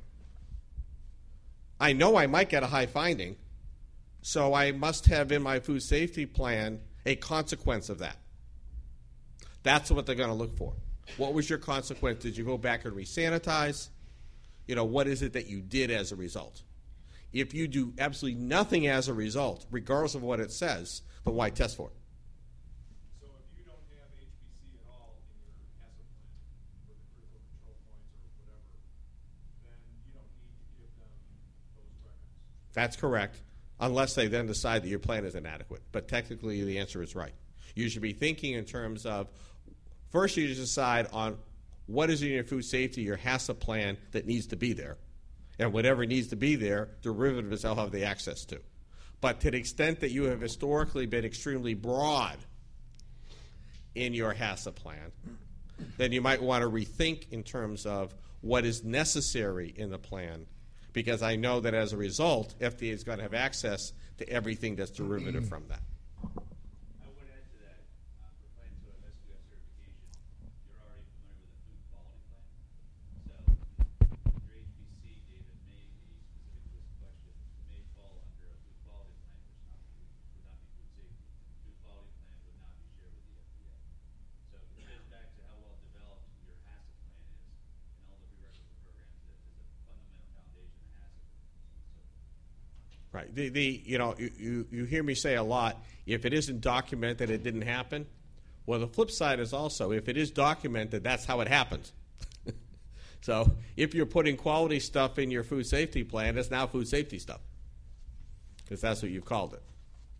I know I might get a high finding, so I must have in my food safety plan a consequence of that. That's what they're going to look for. What was your consequence? Did you go back and resanitize? You know, what is it that you did as a result? If you do absolutely nothing as a result, regardless of what it says, then why test for it? So if you don't have H P C at all in your HACCP plan for the critical control points or whatever, then you don't need to give them those records. That's correct, unless they then decide that your plan is inadequate. But technically, the answer is right. You should be thinking in terms of, first you decide on what is in your food safety, your HACCP plan that needs to be there. And whatever needs to be there, derivatives they'll have the access to. But to the extent that you have historically been extremely broad in your HACCP plan, then you might want to rethink in terms of what is necessary in the plan, because I know that as a result, F D A is going to have access to everything that's derivative from that. I would add to that, uh, for plan to have S Q F certification, you're already familiar with the food quality plan. So your H P C data may be specific to this question, may fall under a food quality plan, which not, would not be food safety. Food quality plan would not be shared with the F D A. So it goes back to how well developed your HACCP plan is and all the prerequisite programs that is a fundamental foundation of HACCP. So Right. The, the you know you, you, you hear me say a lot, if it isn't documented, it didn't happen. Well, the flip side is also, if it is documented, that's how it happened. So if you're putting quality stuff in your food safety plan, it's now food safety stuff, because that's what you've called it.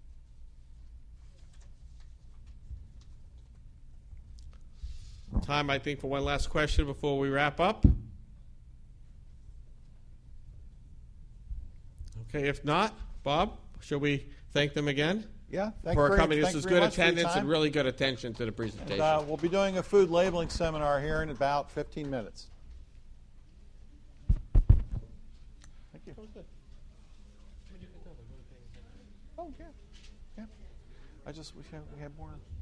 Time, I think, for one last question before we wrap up. Okay, if not, Bob, shall we thank them again Yeah, thank for you very- coming? This thank you is very good much for your attendance and time. really good attention to the presentation. And, uh, we'll be doing a food labeling seminar here in about fifteen minutes. Thank you. Oh, yeah. Yeah. I just wish we had, we had more